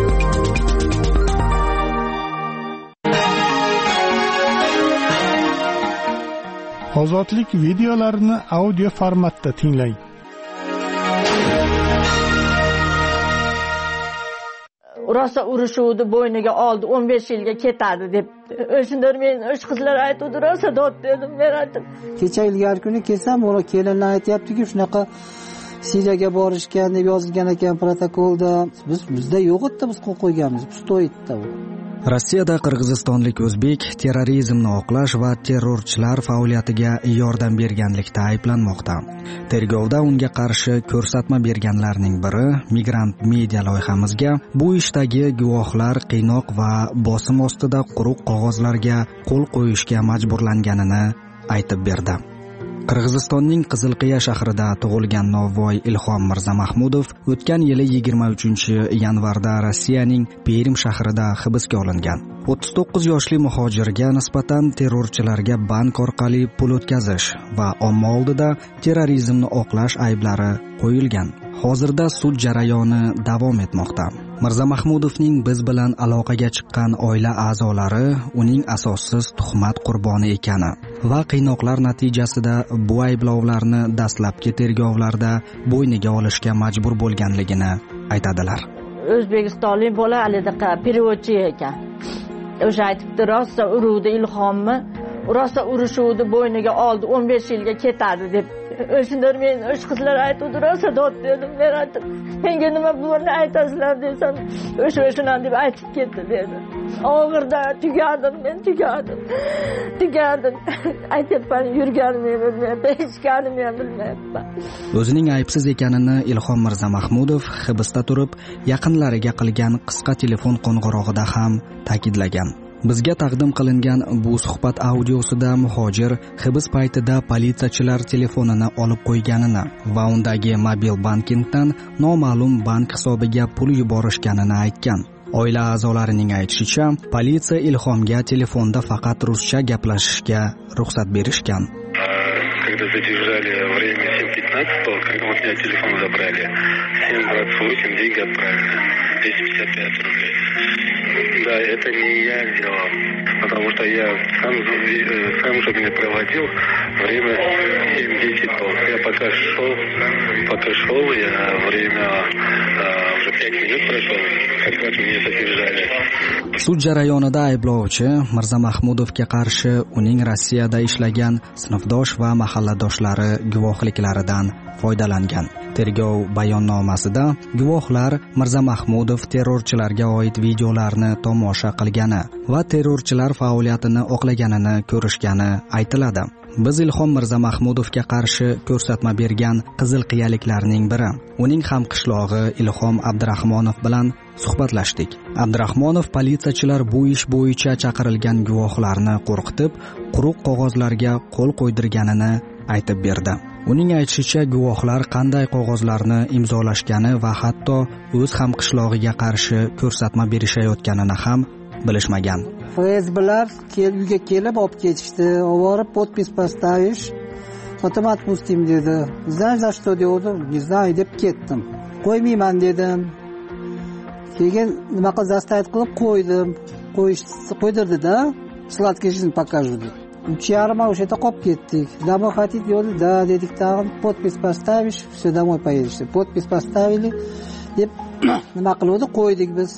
[SPEAKER 6] Ozodlik videolarini audio formatda tinglang.
[SPEAKER 21] Rosa urushuvdi, bo'yniga oldi, o'n besh yilga ketadi deb. O'shandan men o'sh qizlar aytdi, rosa dod dedim, men aytdim.
[SPEAKER 22] Kecha ilgari kuni kelsam, o'ra kelinlar aytayaptiki, shunaqa Siriyaga borishgan deb yozilgan ekan protokolda. Biz bizda yo'q edi, biz qo'yib qo'yganmiz, pustoyitda u.
[SPEAKER 23] Rossiyada qirg'izistonlik o'zbek terrorizmni oqlash va terrorchilar faoliyatiga yordam berganlikda ayblanmoqda. Tergovda unga qarshi ko'rsatma berganlarning biri Migrant Media loyihamizga bu ishdagi guvohlar qiynoq va bosim ostida quruq qog'ozlarga qo'l qo'yishga majburlanganini aytib berdi. Qirg'izistonning Qizilqiya shahrida tug'ilgan Novvoy Ilhom Mirzamahmudov o'tgan yili yigirma uchinchi yanvarda Rossiyaning Perm shahrida hibsga olingan. o'ttiz to'qqiz yoshli muhojirga nisbatan terrorchilarga bank orqali pul o'tkazish va omma oldida terrorizmni oqlash ayblari qo'yilgan. Hozirda sud jarayoni davom etmoqda. Mirzamahmudovning biz bilan aloqaga chiqqan oila a'zolari uning asossiz tuhmat qurboni ekani va qiynoqlar natijasida bu ayblovlarni dastlabki tergovlarda bo'yniga olishga majbur bo'lganligini aytadilar.
[SPEAKER 21] O'zbekistonlik bola alidaqa переводчi ekan. O'sha aytibdi, rosa uruvdi Ilhomni, rosa urushuvdi, bo'yniga oldi, o'n besh yilga ketadi deb. O'shandan men o'sh qizlar aytdi, rosa dod dedim, men aytdim. Menga nima bo'ldi aytasizlar desam, o'sha o'shana deb aytib ketdi dedi. Og'irda tugadim, men tugadim. Tugadim. Aytibman, yurganimni bilmayapman, hechganimni ham bilmayapman.
[SPEAKER 23] O'zining aybsiz ekanini Ilhom Mirzamahmudov hibsda turib, yaqinlariga qilgan qisqa telefon qo'ng'irog'ida ham ta'kidlagan. Bizga taqdim qilingan bu suhbat audiosida muhojir hibs paytida politsiyachilar telefonini olib qo'yganini va undagi mobil bankingdan noma'lum bank hisobiga pul yuborishganini aytgan. Oila a'zolarining aytishicha, politsiya Ilhomga telefonda faqat ruscha gaplashishga ruxsat berishgan.
[SPEAKER 24] Когда задержали время семь пятнадцать, когда вот меня телефон забрали, семь двадцать восемь деньги отправили, двести пятьдесят пять рублей. Да, это не я сделал, потому что я сам, сам же меня проводил время семь десять. Я пока шел, пока шел, я время а, уже пять минут прошел, когда меня задержали.
[SPEAKER 23] Sud jarayonida ayblovchi Mirzamahmudovga qarshi uning Rossiyada ishlagan sinfdosh va mahalladoshlari guvohliklaridan foydalangan. Tergov bayonnomasida guvohlar Mirzamahmudov terrorchilarga oid videolarni tomosha qilgani va terrorchilar faoliyatini oqlaganini ko'rishgani aytiladi. Biz Ilhom Mirzamahmudovga qarshi ko'rsatma bergan qizilqiyaliklarning biri, uning hamqishlog'i Ilhom Abdurahmonov bilan suhbatlashdik. Abdurahmonov politsiyachilar bu ish bo'yicha chaqirilgan guvohlarni qo'rqitib, quruq qog'ozlarga qo'l qo'ydirganini aytib berdi. Uning aytishicha, guvohlar qanday qog'ozlarni imzolashgani va hatto o'z hamqishlog'iga qarshi ko'rsatma berishayotganini ham bilishmagan.
[SPEAKER 22] F S B'lar uyga kelib olib ketishdi, oborib podpis поставишь, потом отпустим dedi. Знаешь, за что dedim? Не знаю deb ketdim. Qo'ymayman dedim. Keyin nima qilib zastavit qilib qo'ydim. Qo'yish qo'ydirdi-da, sladkий жизнь покажу dedi. uch yarim oy o'sha yerda qolib ketdik. Домой хотите dedi, да dedik, tag'in podpis поставишь, все домой поедешь. Podpis поставили deb nima qildi, qo'ydik biz.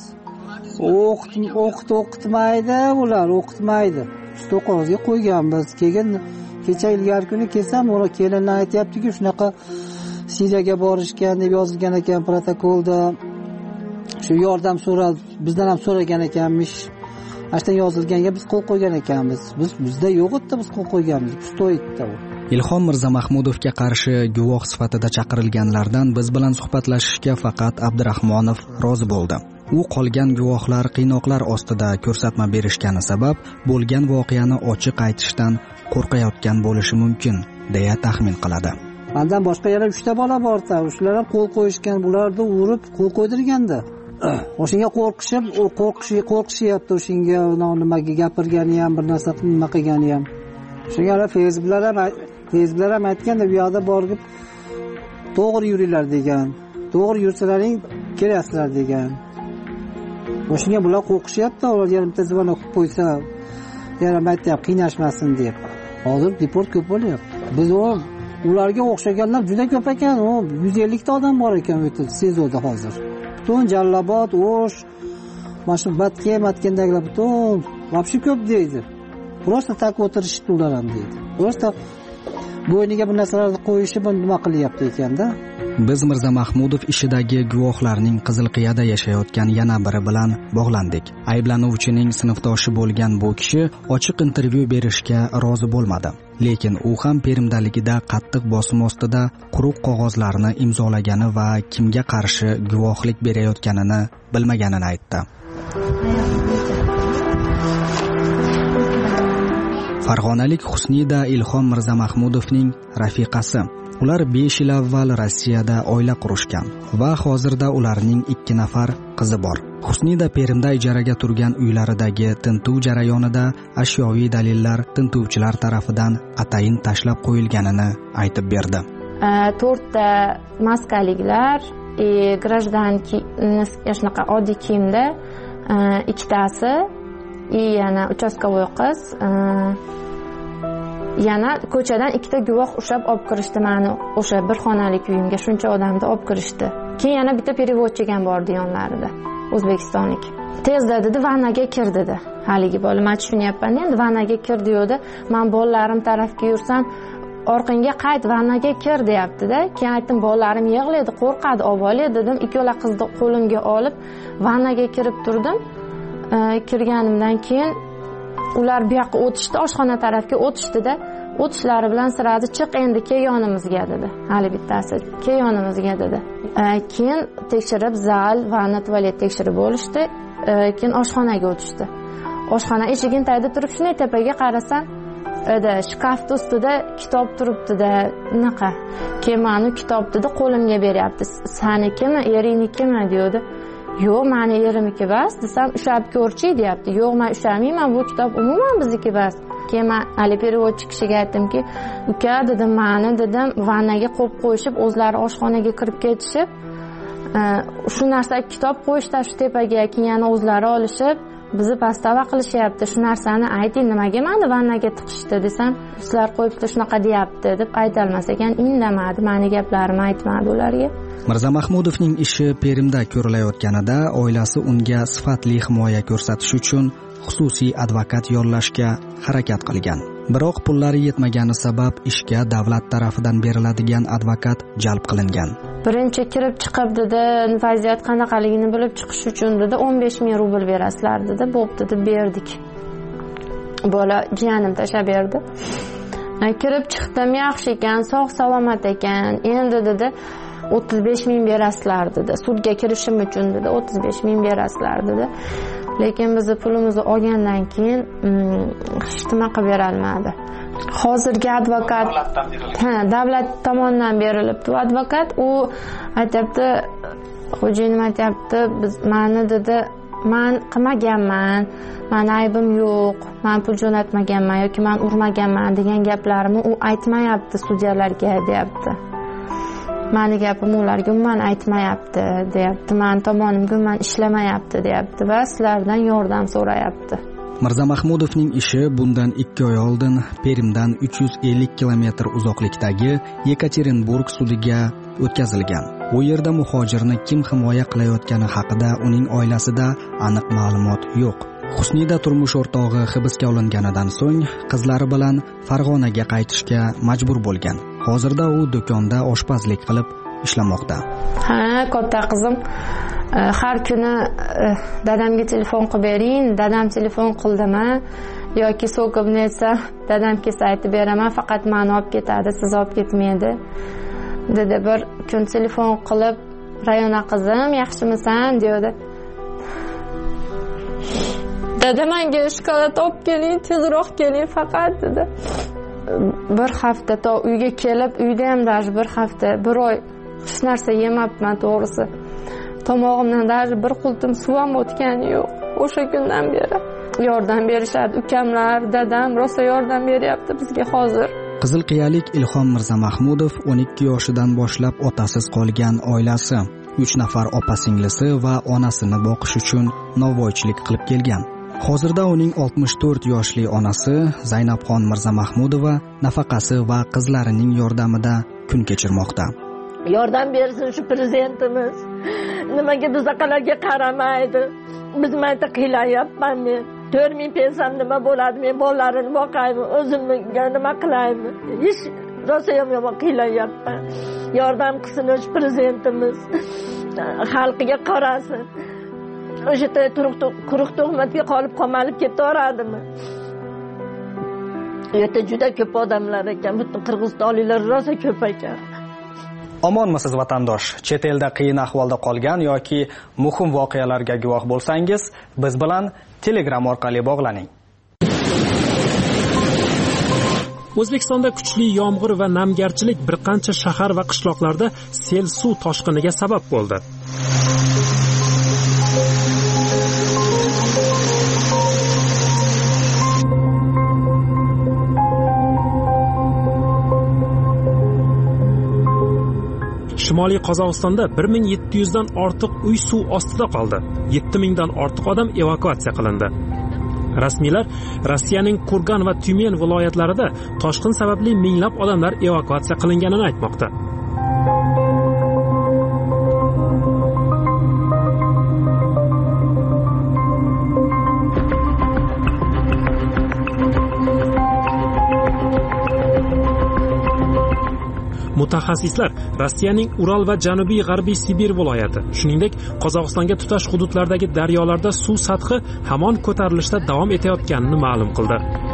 [SPEAKER 22] O'qit o'qit o'qitmaydi, ular o'qitmaydi. Stoqozga qo'yganmiz. Keyin kecha ilgari kuni kelsam, ular kelinlar aytayapti-ki, shunaqa Siriyaga borishgan deb yozilgan ekan protokolda. Shu yordam so'rab, bizdan ham so'ragan ekanmish. Ashtan yozilganga biz qo'l qo'ygan ekanmiz. Biz bizda yo'q edi, biz qo'l qo'yganmiz. Pustoyitda u.
[SPEAKER 23] Ilhom Mirzamahmudovga qarshi guvoh sifatida chaqirilganlardan biz bilan suhbatlashishga faqat Abdurahmonov rozi bo'ldi. U qolgan guvohlar qiynoqlar ostida ko'rsatma berishgani sabab bo'lgan voqeani ochiq aytishdan qo'rqayotgan bo'lishi mumkin, deya taxmin qiladi.
[SPEAKER 22] Mendan boshqa yana uchta bola bor-da, shular ham qo'l qo'yishgan, bularni urib qo'l qo'ydirganda. O'shinga qo'rqishib, u qo'rqishi qo'rqishyapti, o'shinga nimaga gapirgani ham, bir narsa nima qilgani ham. Shunga Facebooklar ham Facebooklar ham aytganda, bu yoqda borib to'g'ri yuringlar degan. To'g'ri yursalaring kelasizlar degan. O'shinga bular qo'rqishyapti, ular yarimta zvonok qilib qo'ysa, yana aytayapti, qiynashmasin deb. Hozir deport ko'p bo'lyapti. Biz ularga o'xshaganlar juda ko'p ekan, u yuz ellik ta odam bor ekan o'tib Sezoda hozir. Butun Jallabod, O'sh, mana shu Batke, Matkendagilar butun vobshe ko'p deydi. Просто tak o'tirishdi ular ham deydi. Просто bo'yniga bu narsalarni qo'yishi buni nima qilyapti ekanda.
[SPEAKER 23] Biz Mirzamahmudov ishidagi guvohlarning Qizilqiyada yashayotgan yana biri bilan bog'landik. Ayblanuvchining sinfdoshi bo'lgan bu kishi ochiq intervyu berishga rozi bo'lmadi. Lekin u ham Permdaligida qattiq bosim ostida quruq qog'ozlarni imzolagani va kimga qarshi guvohlik berayotganini bilmaganini aytdi. Farg'onalik Husnida Ilhom Mirzamahmudovning rafiqasi. Ular besh yil avval Rossiyada oila qurishgan va hozirda ularning ikki nafar qizi bor. Husnida Perimda ijaraga turgan uylaridagi tintuv jarayonida ashyoviy dalillar tintuvchilar tarafidan atayin tashlab qo'yilganini aytib berdi.
[SPEAKER 1] to'rtta maskaliklar, grajdanki shunaqa oddiy kiyimda ikkitasi, yana uchastkovoy qiz, yana ko'chadan ikkita guvoh ushlab olib kirishdi meni o'sha bir xonalik uyimga, shuncha odamni olib kirishdi. Keyin yana bitta переводчик ham bordi yonlarida, o'zbekistonlik. Tezda dedi, vannaga kir dedi. Haligi bola, men tushunyapman, endi vannaga kir deydi. Men bolalarim tarafga yursam, orqangga qayt, vannaga kir deyapti-da. Keyin aytdim, bolalarim yig'laydi, qo'rqadi, olib dedim. Ikkola qizni qo'limga olib vannaga kirib turdim. Kirganimdan keyin ular bu yoqqa o'tishdi, oshxona tarafga o'tishdi-da. O'tishlari bilan siradi, chiq endi kel yonimizga dedi. Hali bittasi, kel yonimizga dedi. Keyin tekshirib zal, vanna, tualet tekshirib bo'lishdi. Keyin oshxonaga o'tishdi. Oshxona eshigini tagida turib, shunday tepaga qarasam, edi shkaf ustida kitob turibdi-da, unaqa. Keyin meni kitobni qo'limga beryapti. Sanikimi, erinigimi deydi. Yo'q, meni erimniki bas desam, ushab ko'rchi deyapti. Yo'q, men ushamayman, bu kitob umuman bizniki bas. Keyin men ali переводчик kishiga aytdimki, uka dedim, meni dedim, vannaga qo'yib qo'yishib, o'zlari oshxonaga kirib ketishib, shu narsa kitob qo'yishdi shu tepaga, keyin yana o'zlari olishib, bizni pastava qilishyapti, shu narsani ayting, nimaga meni vannaga tiqishdi desam, sizlar qo'yibdi shunaqa deyapti deb aytolmas ekan, indamadi, meni gaplarimni aytmadi ularga.
[SPEAKER 23] Mirzamahmudovning ishi Perimda ko'rilayotganida oilasi unga sifatli himoya ko'rsatish uchun xususiy advokat yollashga harakat qilgan. Biroq pullari yetmagani sabab ishga davlat tarafidan beriladigan advokat jalb qilingan.
[SPEAKER 1] Birinchi kirib chiqib dedi, vaziyat qanaqaligini bilib chiqish uchun dedi o'n besh ming rubl berasizlar dedi. Bo'pti deb berdik. Bola jiyanim tashlab berdi. Kirib chiqdim, yaxshi ekan, sog' salomat ekan. Endi dedi o'ttiz besh ming berasizlar dedi. Sudga kirishim uchun dedi o'ttiz besh ming berasizlar dedi. Lekin biz pulimizni olgandan keyin hech nima qilib bera olmadi. Hozirgi advokat ha, davlat tomonidan berilibdi. Advokat u aytibdi, xo'jayinim aytibdi, biz meni dedi, men qilmaganman, meni aybim yo'q, men pul jo'natmaganman yoki men urmaganman degan gaplarimni u aytmayapti sudyalarga deyapti. Meni gapim ularga umuman aytmayapti deyapti. Men tomonimga umuman ishlamayapti deyapti va sizlardan yordam so'rayapti.
[SPEAKER 23] Mirzamahmudovning ishi bundan ikki oy oldin Perimdan uch yuz ellik kilometr uzoqlikdagi Yekaterinburg sudiga o'tkazilgan. U yerda muhojirni kim himoya qilayotgani haqida uning oilasida aniq ma'lumot yo'q. Husnida turmush o'rtog'i hibsga olinganidan so'ng qizlari bilan Farg'onaga qaytishga majbur bo'lgan. Hozirda u do'konda oshpazlik qilib ishlamoqda.
[SPEAKER 1] Ha, katta qizim har kuni dadamga telefon qilib bering, dadam telefon qildimi yoki so'kib netsa, dadam kelsa aytib beraman, faqat meni olib ketadi, siz olib ketmaydi. Dedi bir kun telefon qilib, "Rayona qizim, yaxshimisan?" dedi. Dada menga shokolad olib keling, tezroq keling faqat dedi. Bir hafta to uyga kelib, uyda ham даже bir hafta, bir oy hech narsa yemabman to'g'risi. Tomog'imdan даже bir qultum suv ham o'tgani yo'q. O'sha kundan beri yordam berishadi. Ukamlar, dadam rosa yordam beryapti bizga hozir.
[SPEAKER 23] Qizilqiyalik Ilhom Mirzamahmudov o'n ikki yoshidan boshlab otasiz qolgan oilasi, uch nafar opa-singlisi va onasini boqish uchun novvoychilik qilib kelgan. Hozirda uning oltmish to'rt yoshli onasi Zaynabxon Mirzamahmudova nafaqasi va qizlarining yordamida kun kechirmoqda.
[SPEAKER 21] Yordam bersin shu prezidentimiz. Nimaga bizaqalarga qaramaydi? Biz mayta qilyapman men. to'rt ming pensiyam nima bo'ladi? Men bolalarimni boqaymi, o'zimga nima qilaymi? Hech rosa yomon qilyapman. Yordam qilsin shu prezidentimiz. Xalqiga qarasin. O'sha quruq tuhmatga qolib qolmalib ketaveradimi? Yerda juda ko'p odamlar ekan, butun qirg'izistonliklar rosa ko'p ekan.
[SPEAKER 2] Omonmisiz vatandosh? Chet elda qiyin ahvolda qolgan yoki muhim voqealarga guvoh bo'lsangiz, biz bilan Telegram orqali bog'laning.
[SPEAKER 3] O'zbekistonda kuchli yomg'ir va namgarchilik bir qancha shahar va qishloqlarda sel suv toshqiniga sabab bo'ldi. Shimoliy Qozog'istonda bir ming yetti yuz dan ortiq uy suv ostida qoldi. yetti ming dan ortiq odam evakuatsiya qilindi. Rasmiylar Rossiyaning Kurgan va Tyumen viloyatlarida toshqin sababli minglab odamlar evakuatsiya qilinganini aytmoqda. Mutaxassislar Rossiyaning Ural va Janubiy G'arbiy Sibir viloyati, shuningdek Qozog'istonga tutash hududlardagi daryolarda suv sathi hamon ko'tarilishda davom etayotganini ma'lum qildi.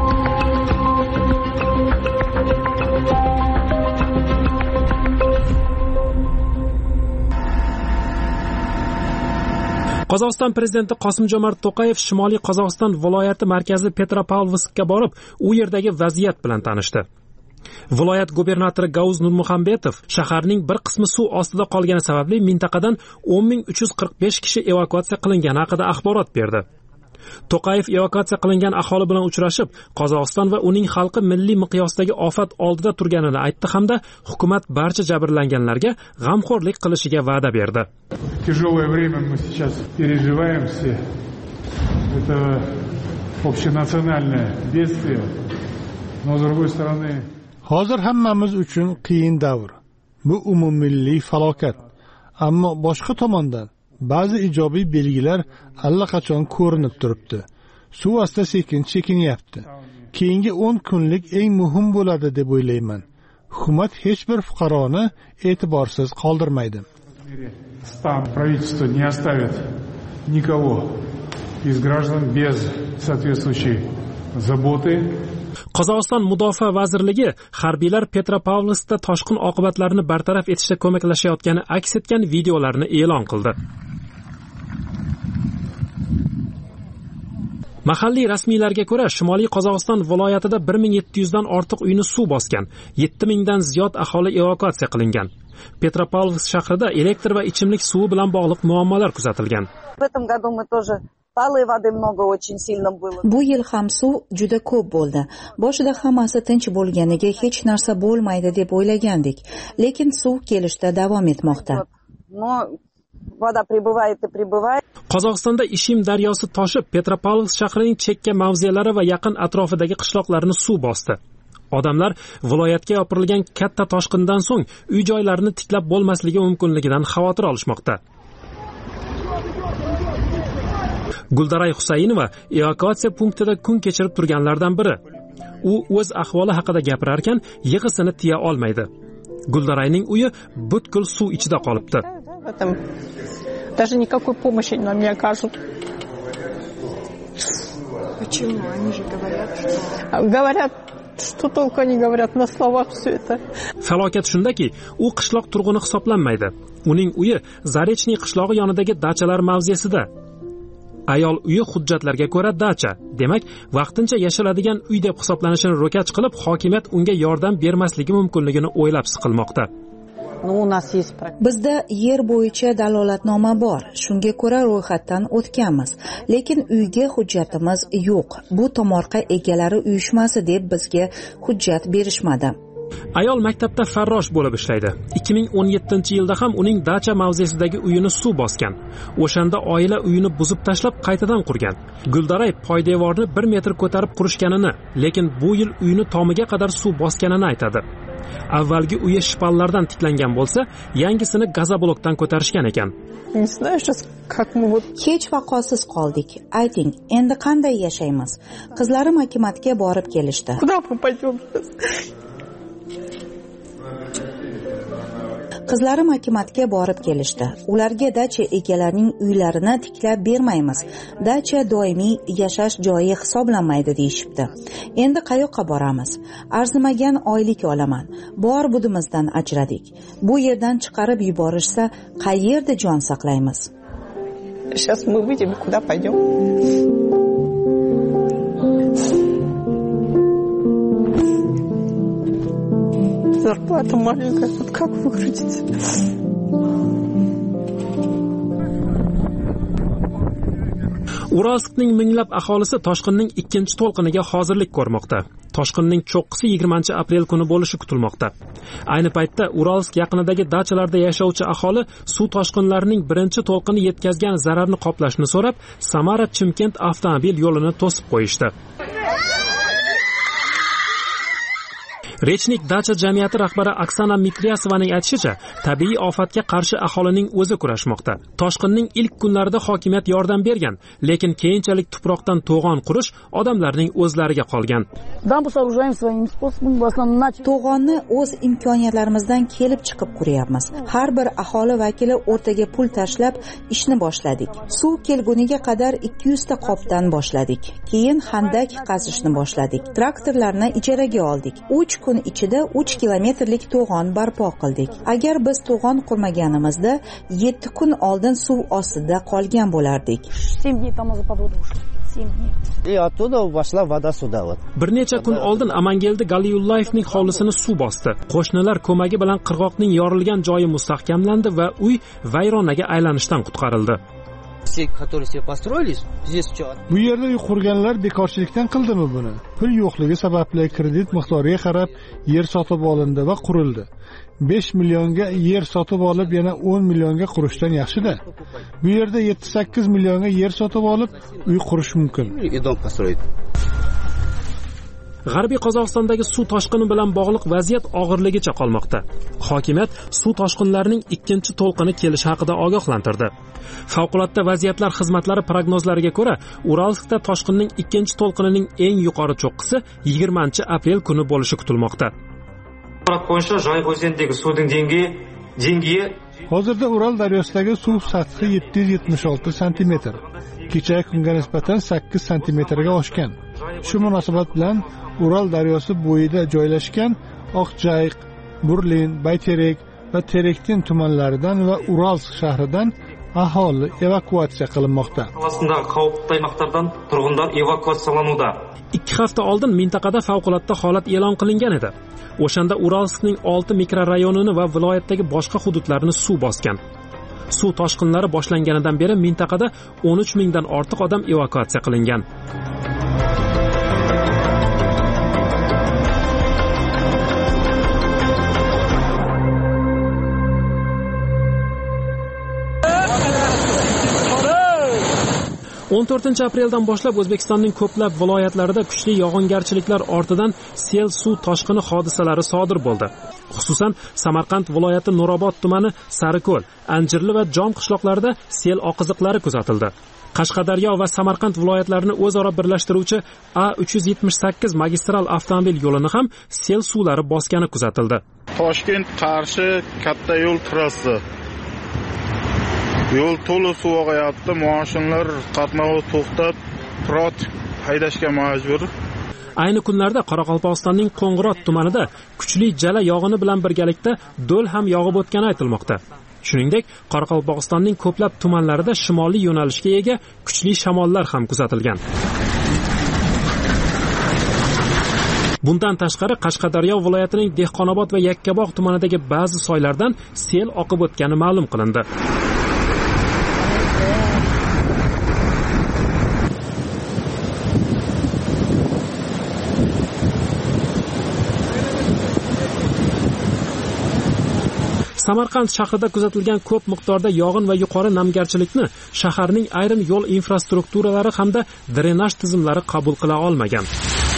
[SPEAKER 3] Qozog'iston prezidenti Qosim-Jomart To'qayev Shimoliy Qozog'iston viloyati markazi Petropavlovskga borib, u yerdagi vaziyat bilan tanishdi. Viloyat gubernatori Gavuz Nurmuhammedov shaharning bir qismi suv ostida qolgani sababli mintaqadan o'n ming uch yuz qirq besh kishi evakuatsiya qilingani haqida axborot berdi. To'qayev evakuatsiya qilingan aholi bilan uchrashib, Qozog'iston va uning xalqi milliy miqyosdagi ofat oldida turganini aytdi hamda hukumat barcha jabrlanganlarga g'amxo'rlik qilishiga va'da berdi.
[SPEAKER 5] Тяжелое время мы сейчас переживаем все. Это общенациональное бедствие, но с другой стороны...
[SPEAKER 6] Hozir hammamiz uchun qiyin davr. Bu umummilliy falokat. Ammo boshqa tomondan ba'zi ijobiy belgilar allaqachon ko'rinib turibdi. Suv asta sekin chekinyapti. Keyingi o'n kunlik eng muhim bo'ladi deb o'ylayman. Hukumat hech bir fuqaroni e'tiborsiz qoldirmaydi.
[SPEAKER 5] Там правительство не оставит никого из граждан без соответствующей заботы.
[SPEAKER 3] Qozog'iston Mudofaa vazirligi harbiylar Petropavlovskda toshqin oqibatlarini bartaraf etishda ko'maklashayotgani aks etgan videolarni e'lon qildi. Mahalliy rasmiylarga ko'ra, Shimoliy Qozog'iston viloyatida bir ming yetti yuz dan ortiq uyni suv bosgan, yetti ming dan ziyod aholi evakuatsiya qilingan. Petropavlovsk shahrida elektr va ichimlik suvi bilan bog'liq muammolar kuzatilgan.
[SPEAKER 7] Bu yil ham suv juda ko'p bo'ldi. Boshida hammasi tinch bo'lganiga hech narsa bo'lmaydi deb o'ylagandik, lekin suv kelishda davom etmoqda.
[SPEAKER 3] Qozog'istonda Ishim daryosi toshib, Petropavlovsk shahrining chekka mavzelari va yaqin atrofidagi qishloqlarni suv bosdi. Odamlar viloyatga yopirilgan katta toshqindan so'ng uy-joylarini tiklab bo'lmasligi mumkinligidan xavotir olishmoqda. Guldaray Husaynova evakuatsiya punktida kun kechirib turganlardan biri. U o'z ahvoli haqida gapirar ekan, yig'isini tiya olmaydi. Guldarayning uyi butkul suv ichida qolibdi.
[SPEAKER 8] Даже никакой помощи нам не окажут.
[SPEAKER 7] Почему? Они же говорят, что...
[SPEAKER 8] Говорят, что только они говорят на словах все это.
[SPEAKER 3] Falokat shundaki, u qishloq turg'uni hisoblanmaydi. Uning uyi Zarechniy qishlog'i yonidagi dachalar mavzesida. Ayol uyi hujjatlarga ko'ra dacha, demak, vaqtincha yashiladigan uy deb hisoblanishini ro'kach qilib, hokimiyat unga yordam bermasligi mumkinligini o'ylab siqilmoqda.
[SPEAKER 7] Bizda yer bo'yicha dalolatnoma bor. Shunga ko'ra ro'yxatdan o'tganmiz, lekin uyga hujjatimiz yo'q. Bu tomorqa egalari uyushmasi deb bizga hujjat berishmadi.
[SPEAKER 3] Ayol maktabda farrosh bo'lib ishlaydi. ikki ming o'n yettinchi yilda ham uning dacha mavzesidagi uyini suv bosgan. O'shanda oila uyini buzib tashlab qaytadan qurgan. Guldaray poydevorni bir metr ko'tarib qurishganini, lekin bu yil uyini tomiga qadar suv bosganini aytadi. Avvalgi uyi shpallardan tiklangan bo'lsa, yangisini gazoblokdan ko'tarishgan ekan.
[SPEAKER 7] Hech vaqosiz qoldik. Ayting, endi qanday yashaymiz? Qizlarim hukumatga borib kelishdi. Qizlarim hukumatga borib kelishdi. Ularga dacha egalarining uylarini tiklab bermaymiz. Dacha doimiy yashash joyi hisoblanmaydi deyishibdi. Endi qayoqqa boramiz? Arzimagan oylik olaman. Bor budimizdan ajradik. Bu yerdan chiqarib yuborishsa, qayerda jon saqlaymiz?
[SPEAKER 8] Сейчас мы выйдем, куда пойдем? Зарплата маленькая, вот как выкрутиться?
[SPEAKER 3] Uralskning minglab aholisi toshqinning ikkinchi to'lqiniga hozirlik ko'rmoqda. Toshqinning cho'qqisi yigirmanchi aprel kuni bo'lishi kutilmoqda. Ayni paytda Uralsk yaqinidagi dachalarda yashovchi aholi suv toshqinlarining birinchi to'lqini yetkazgan zararni qoplashni so'rab, Samara-Chimkent avtomobil yo'lini to'sib qo'yishdi. Rechnik dacha jamiyati rahbari Oksana Mitriyasovaning aytishicha, tabiiy ofatga qarshi aholining o'zi kurashmoqda. Toshqinning ilk kunlarida hokimiyat yordam bergan, lekin keyinchalik tuproqdan to'g'on qurish odamlarning o'zlariga qolgan.
[SPEAKER 7] To'g'onni o'z imkoniyatlarimizdan kelib chiqib quryapmiz. Har bir aholi vakili o'rtaga pul tashlab ishni boshladik. Suv kelguniga qadar ikki yuz ta qopdan boshladik. Keyin xandak qazishni boshladik. Traktorlarni ijaraga oldik. uch kun ichida uch kilometrlik to'g'on barpo qildik. Agar biz to'g'on qurmaganimizda yetti kun oldin suv ostida qolgan bo'lardik.
[SPEAKER 3] Bir necha kun oldin Amangeldi Galiyullayevning hovlisini suv bosdi. Qo'shnilar ko'magi bilan qirg'oqning yorilgan joyi mustahkamlandi va uy vayronaga aylanishdan qutqarildi.
[SPEAKER 9] все, которые себе построили, здесь что?
[SPEAKER 6] Bu yerda uy qurganlar bekorchilikdan qildimi buni? Pul yo'qligi sababli kredit miqdoriga qarab yer sotib olindi va qurildi. besh millionga yer sotib olib yana o'n millionga qurishdan yaxshi-da. Bu yerda yetti sakkiz millionga yer sotib olib uy qurish mumkin.
[SPEAKER 9] И дом построить.
[SPEAKER 3] G'arbiy Qozog'istondagi suv toshqini bilan bog'liq vaziyat og'irligicha qolmoqda. Hokimiyat suv toshqinlarining ikkinchi to'lqini kelishi haqida ogohlantirdi. Favqulodda vaziyatlar xizmatlari prognozlariga ko'ra, Uralskda toshqinning ikkinchi to'lqinining eng yuqori cho'qqisi yigirmanchi aprel kuni bo'lishi kutilmoqda.
[SPEAKER 6] Hozirda Ural daryosidagi suv sathi yetti yuz yetmish olti santimetr. Kechagi kunga nisbatan sakkiz santimetrga oshgan. Shu munosabat bilan Ural daryosi bo'yida joylashgan Oqjayiq, Burlin, Bayterek va Terektin tumanlaridan va Uralsk shahridan aholi evakuatsiya qilinmoqda.
[SPEAKER 3] ikki hafta oldin mintaqada favqulodda holat e'lon qilingan edi. O'shanda Uralskning olti mikrorayonini va viloyatdagi boshqa hududlarni suv bosgan. Suv toshqinlari boshlanganidan beri mintaqada o'n uch mingdan ortiq odam evakuatsiya qilingan. o'n to'rtinchi apreldan boshlab O'zbekistonning ko'plab viloyatlarida kuchli yog'ingarchiliklar ortidan sel suv toshqini hodisalari sodir bo'ldi. Xususan, Samarqand viloyati Nurobod tumani Sariko'l, Anjirli va Jom qishloqlarida sel oqiziqlari kuzatildi. Qashqadaryo va Samarqand viloyatlarini o'zaro birlashtiruvchi A uch yuz yetmish sakkiz magistral avtomobil yo'lini ham sel suvlari bosgani kuzatildi.
[SPEAKER 10] Toshkent Qarshi katta yo'l trassasi. Yo'l to'la suv og'ayapti, mashinlar qatnovi to'xtab, pirot haydashga majbur.
[SPEAKER 3] Ayni kunlarda Qoraqalpog'istonning Qo'ng'irot tumanida kuchli jala yog'ini bilan birgalikda do'l ham yog'ib o'tgani aytilmoqda. Shuningdek, Qoraqalpog'istonning ko'plab tumanlarida shimoliy yo'nalishga ega kuchli shamollar ham kuzatilgan. Bundan tashqari Qashqadaryo viloyatining Dehqonobod va Yakkabog' tumanidagi ba'zi soylardan sel oqib o'tgani ma'lum qilindi. Samarqand shahrida kuzatilgan ko'p miqdorda yog'in va yuqori namgarchilikni shaharning ayrim yo'l infrastrukturalari hamda drenaj tizimlari qabul qila olmagan.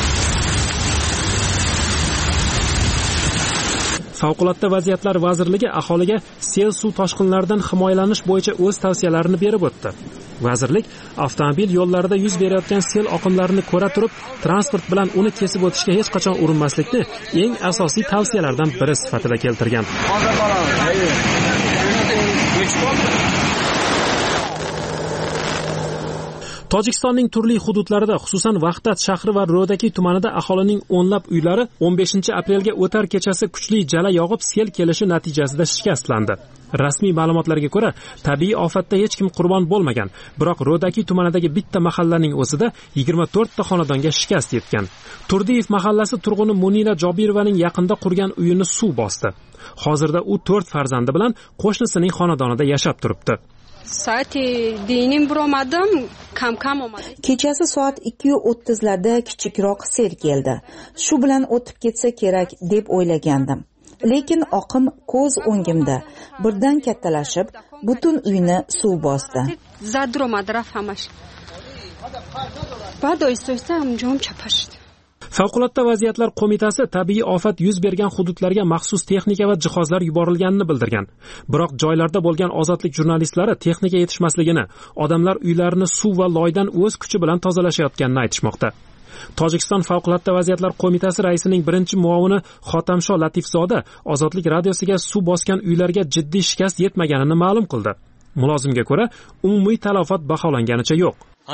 [SPEAKER 3] Favqulodda vaziyatlar vazirligi aholiga sel suv toshqinlaridan himoyalanish bo'yicha o'z tavsiyalarini berib o'tdi. Vazirlik avtomobil yo'llarida yuz berayotgan sel oqimlarini ko'ra turib, transport bilan uni kesib o'tishga hech qachon urinmaslikni eng asosiy tavsiyalardan biri sifatida keltirgan. Tojikistonning turli hududlarida, xususan Vahdat shahri va Ro'daki tumanida aholining o'nlab uylari o'n beshinchi aprelga o'tar kechasi kuchli jala yog'ib sel kelishi natijasida shikastlandi. Rasmiy ma'lumotlarga ko'ra, tabiiy ofatda hech kim qurbon bo'lmagan, biroq Ro'daki tumanidagi bitta mahallaning o'zida yigirma to'rt ta xonadonga shikast yetgan. Turdiyev mahallasi turg'uni Munira Jobirovaning yaqinda qurgan uyini suv bosdi. Hozirda u to'rt farzandi bilan qo'shnisining xonadonida yashab turibdi.
[SPEAKER 7] Kechasi soat ikki o'ttizlarda kichikroq sel keldi. Shu bilan o'tib ketsa kerak deb o'ylagandim. Lekin oqim ko'z o'ngimda birdan kattalashib, butun uyni suv bosdi.
[SPEAKER 3] Favqulodda vaziyatlar qo'mitasi tabiiy ofat yuz bergan hududlarga maxsus texnika va jihozlar yuborilganini bildirgan. Biroq joylarda bo'lgan ozodlik jurnalistlari texnika yetishmasligini, odamlar uylarini suv va loydan o'z kuchi bilan tozalashayotganini aytishmoqda. Tojikiston Favqulodda vaziyatlar qo'mitasi raisining birinchi muovini Xotamsho Latifzoda Ozodlik radiosiga suv bosgan uylarga jiddiy shikast yetmaganini ma'lum qildi. Mulozimga ko'ra, umumiy talafot baholanganicha yo'q.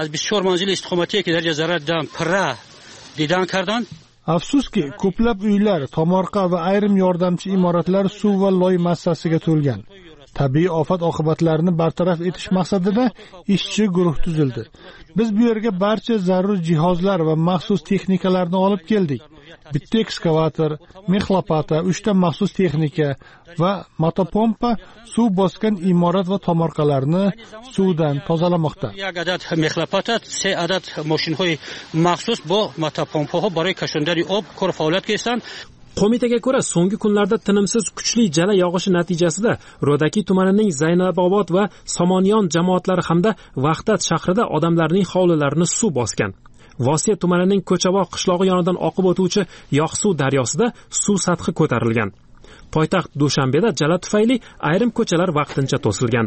[SPEAKER 6] Afsuski, ko'plab uylar, tomorqa va ayrim yordamchi imoratlar suv va loy massasiga to'lgan. Tabiiy ofat oqibatlarini bartaraf etish maqsadida ishchi guruh tuzildi. Biz bu yerga barcha zarur jihozlar va maxsus texnikalarni olib keldik. bitta ekskavator, mexlopata, uchta maxsus texnika va motopompa suv bosgan imorat va tomorqalarni suvdan tozalamoqda.
[SPEAKER 11] یک عدد مخلفات، سه عدد ماشین‌های مخصوص با ماتاپومپاها برای کشاندن آب کار فعالیت کردند.
[SPEAKER 3] Qo'mitaga ko'ra, so'nggi kunlarda tinimsiz kuchli jala yog'ishi natijasida Ro'daki tumanining Zaynabobod va Somoniyon jamoatlari hamda Vahdat shahrida odamlarning hovlilarini suv bosgan. Vosiya tumanining Ko'chavoq qishlog'i yonidan oqib o'tuvchi Yoqsuv daryosida suv sathi ko'tarilgan. Poytaxt Dushanbeda jala tufayli ayrim ko'chalar vaqtincha to'silgan.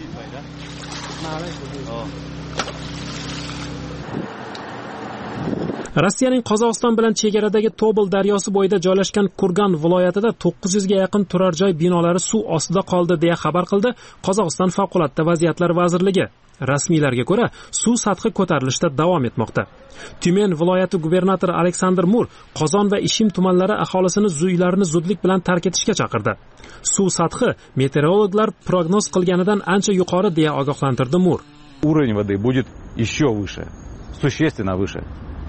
[SPEAKER 3] Rossiyaning Qozog'iston bilan chegaradagi Tobol daryosi bo'yida joylashgan Kurgan viloyatida to'qqiz yuz ga yaqin turar joy binolari suv ostida qoldi deya xabar qildi Qozog'iston favqulodda vaziyatlar vazirligi. Rasmiylarga ko'ra, suv sathi ko'tarilishda davom etmoqda. Tyumen viloyati gubernatori Aleksandr Mur Qozon va Ishim tumanlari aholisini uylarini zudlik bilan tark etishga chaqirdi. Suv sathi meteorologlar prognoz qilganidan ancha yuqori deya ogohlantirdi Mur.
[SPEAKER 12] Уровень воды будет еще выше, существенно выше.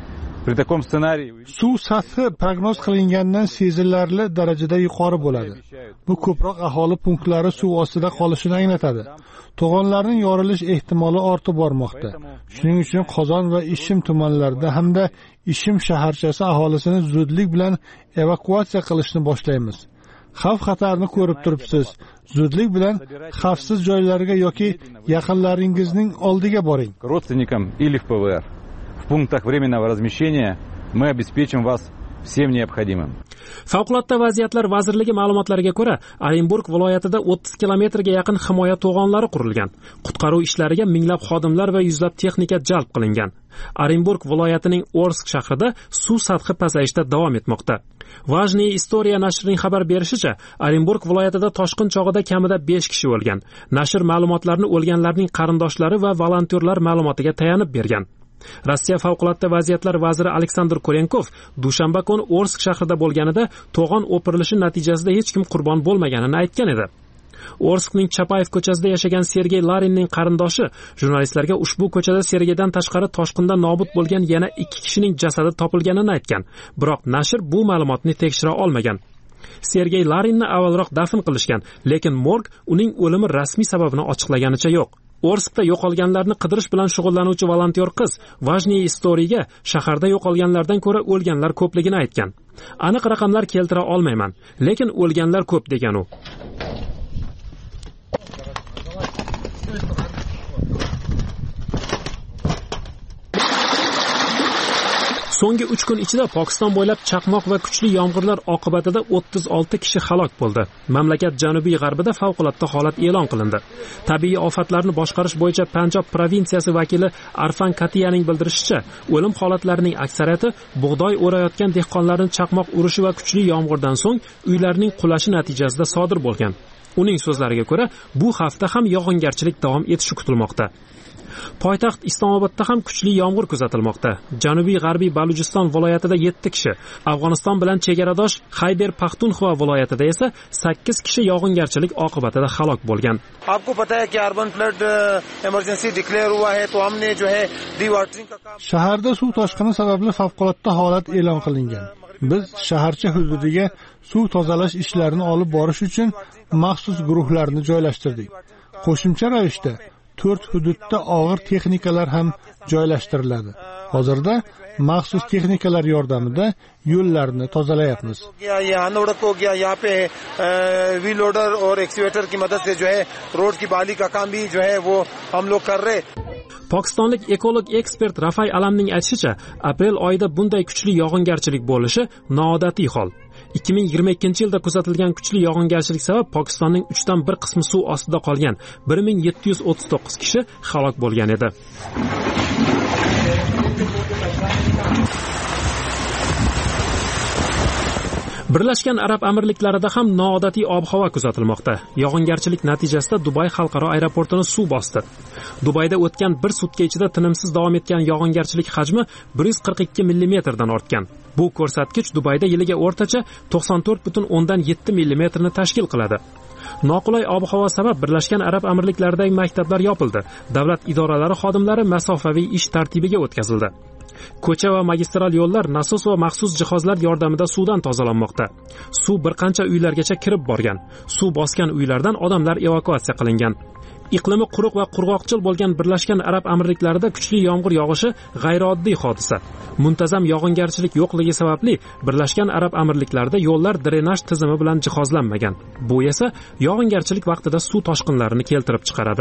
[SPEAKER 6] Suv sathi prognoz qilingandan sezilarli darajada yuqori bo'ladi. Bu ko'proq aholi punktlari suv ostida qolishini anglatadi. To'g'onlarning yorilish ehtimoli ortib bormoqda. Shuning uchun Qozon va Ishim tumanlarida hamda Ishim shaharchasi aholisini zudlik bilan evakuatsiya qilishni boshlaymiz. Xavf xatarni ko'rib turibsiz. Zudlik bilan xavfsiz joylarga yoki yaqinlaringizning oldiga boring.
[SPEAKER 12] Родственникам или в ПВР. В пунктах временного размещения мы обеспечим вас всем необходимым.
[SPEAKER 3] Favqulodda vaziyatlar vazirligi ma'lumotlariga ko'ra, Orenburg viloyatida o'ttiz kilometrga yaqin himoya to'g'onlari qurilgan. Qutqaruv ishlariga minglab xodimlar va yuzlab texnika jalb qilingan. Orenburg viloyatining Orsk shahrida suv sathi pasayishda davom etmoqda. Vajniy Istoriya nashrining xabar berishicha, Orenburg viloyatida toshqin chog'ida kamida besh kishi o'lgan. Nashr ma'lumotlarni o'lganlarning qarindoshlari va volontyorlar ma'lumotiga tayanib bergan. Rossiya favqulodda vaziyatlar vaziri Aleksandr Korenkov dushanba kuni Orsk shahrida bo'lganida to'g'on o'pirilishi natijasida hech kim qurbon bo'lmaganini aytgan edi. Orskning Chapayev ko'chasida yashagan Sergey Larinning qarindoshi jurnalistlarga ushbu ko'chada Sergeydan tashqari toshqinda nobud bo'lgan yana ikki kishining jasadi topilganini aytgan. Biroq nashr bu ma'lumotni tekshira olmagan. Sergey Larinni avvalroq dafn qilishgan, lekin morg uning o'limi rasmiy sababini ochiqlaganicha yo'q. Orskda yo'qolganlarni qidirish bilan shug'ullanuvchi volontyor qiz Vajniy Istoriyaga shaharda yo'qolganlardan ko'ra o'lganlar ko'pligini aytgan. Aniq raqamlar keltira olmayman, lekin o'lganlar ko'p degan u. So'nggi uch kun ichida Pokiston bo'ylab chaqmoq va kuchli yomg'irlar oqibatida o'ttiz olti kishi halok bo'ldi. Mamlakat janubiy g'arbida favqulodda holat e'lon qilindi. Tabiiy ofatlarni boshqarish bo'yicha Panjob provinsiyasi vakili Arfan Katiyaning bildirishicha, o'lim holatlarining aksariyati bug'doy o'rayotgan dehqonlarning chaqmoq urishi va kuchli yomg'irdan so'ng uylarining qulashi natijasida sodir bo'lgan. Uning so'zlariga ko'ra, bu hafta ham yog'ingarchilik davom etishi kutilmoqda. Poytaxt Islomobodda ham kuchli yomg'ir kuzatilmoqda. Janubiy g'arbiy Balujiston viloyatida yetti kishi, Afg'oniston bilan chegaradosh Xayber Paxtunxva viloyatida esa sakkiz kishi yog'ingarchilik oqibatida halok bo'lgan.
[SPEAKER 13] आपको पता है कि urban flood emergency declare हुआ है तो हमने जो है डिवाटरिंग का काम
[SPEAKER 6] Shaharda suv toshqini sababli favqulodda holat e'lon qilingan. Biz shaharcha hududiga suv tozalash ishlarini olib borish uchun maxsus guruhlarni joylashtirdik. Qo'shimcha ravishda to'rt hududda og'ir texnikalar ham joylashtiriladi. Hozirda maxsus texnikalar yordamida yo'llarni tozalayapmiz.
[SPEAKER 3] Pokistonlik ekolog ekspert Rafay Alamning aytishicha, aprel oyida bunday kuchli yog'ingarchilik bo'lishi noodatiy hol. ikki ming yigirma ikkinchi yilda kuzatilgan kuchli yog'ingarchilik sabab Pokistonning uchdan bir qismi suv ostida qolgan bir ming yetti yuz o'ttiz to'qqiz kishi halok bo'lgan edi. Birlashgan Arab Amirliklarida ham noodatiy ob-havo kuzatilmoqda. Yog'ingarchilik natijasida Dubay xalqaro aeroportini suv bosdi. Dubayda o'tgan bir sutka ichida tinimsiz davom etgan yog'ingarchilik hajmi bir yuz qirq ikki millimetrdan ortgan. Bu ko'rsatkich Dubayda yiliga o'rtacha to'qson to'rt butun o'ndan yetti millimetrni tashkil qiladi. Noqulay ob-havo sabab Birlashgan Arab Amirliklaridagi maktablar yopildi. Davlat idoralari xodimlari masofaviy ish tartibiga o'tkazildi. Ko'cha va magistral yo'llar nasos va maxsus jihozlar yordamida suvdan tozalanmoqda. Suv bir qancha uylargacha kirib borgan. Suv bosgan uylardan odamlar evakuatsiya qilingan. Iqlimi quruq va qurg'oqchil bo'lgan Birlashgan Arab Amirliklarida kuchli yomg'ir yog'ishi g'ayrioddiy hodisa. Muntazam yog'ingarchilik yo'qligi sababli Birlashgan Arab Amirliklarida yo'llar drenaj tizimi bilan jihozlanmagan. Bu esa yog'ingarchilik vaqtida suv toshqinlarini keltirib chiqaradi.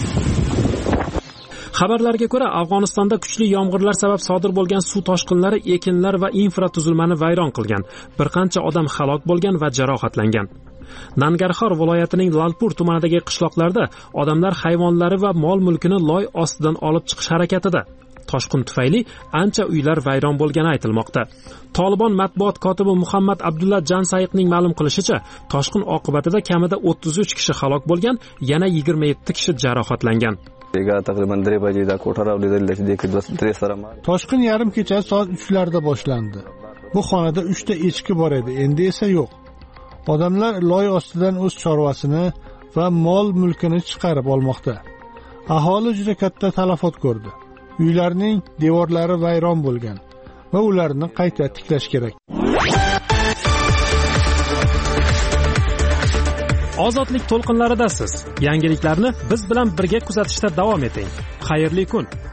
[SPEAKER 3] Xabarlarga ko'ra, Afg'onistonda kuchli yomg'irlar sabab sodir bo'lgan suv toshqinlari ekinlar va infratuzilmani vayron qilgan. Bir qancha odam halok bo'lgan va jarohatlangan. Nangarxor viloyatining Lalpur tumanidagi qishloqlarda odamlar hayvonlari va mol-mulkini loy ostidan olib chiqish harakatida. Toshqin tufayli ancha uylar vayron bo'lgani aytilmoqda. Tolibon matbuot kotibi Muhammad Abdulla Jansayiqning ma'lum qilishicha, toshqin oqibatida kamida o'ttiz uch kishi halok bo'lgan, yana yigirma yetti kishi jarohatlangan.
[SPEAKER 6] Toshqin yarim kecha soat uchlarda boshlandi. Bu xonada uchta echki bor edi, endi esa yo'q. Odamlar loy ostidan o'z chorvasini va mol mulkini chiqarib olmoqda. Aholi juda katta talafot ko'rdi. Uylarning devorlari vayron bo'lgan va ularni qayta tiklash kerak.
[SPEAKER 3] Ozodlik to'lqinlaridasiz. Yangiliklarni biz bilan birga kuzatishda davom eting. Xayrli kun.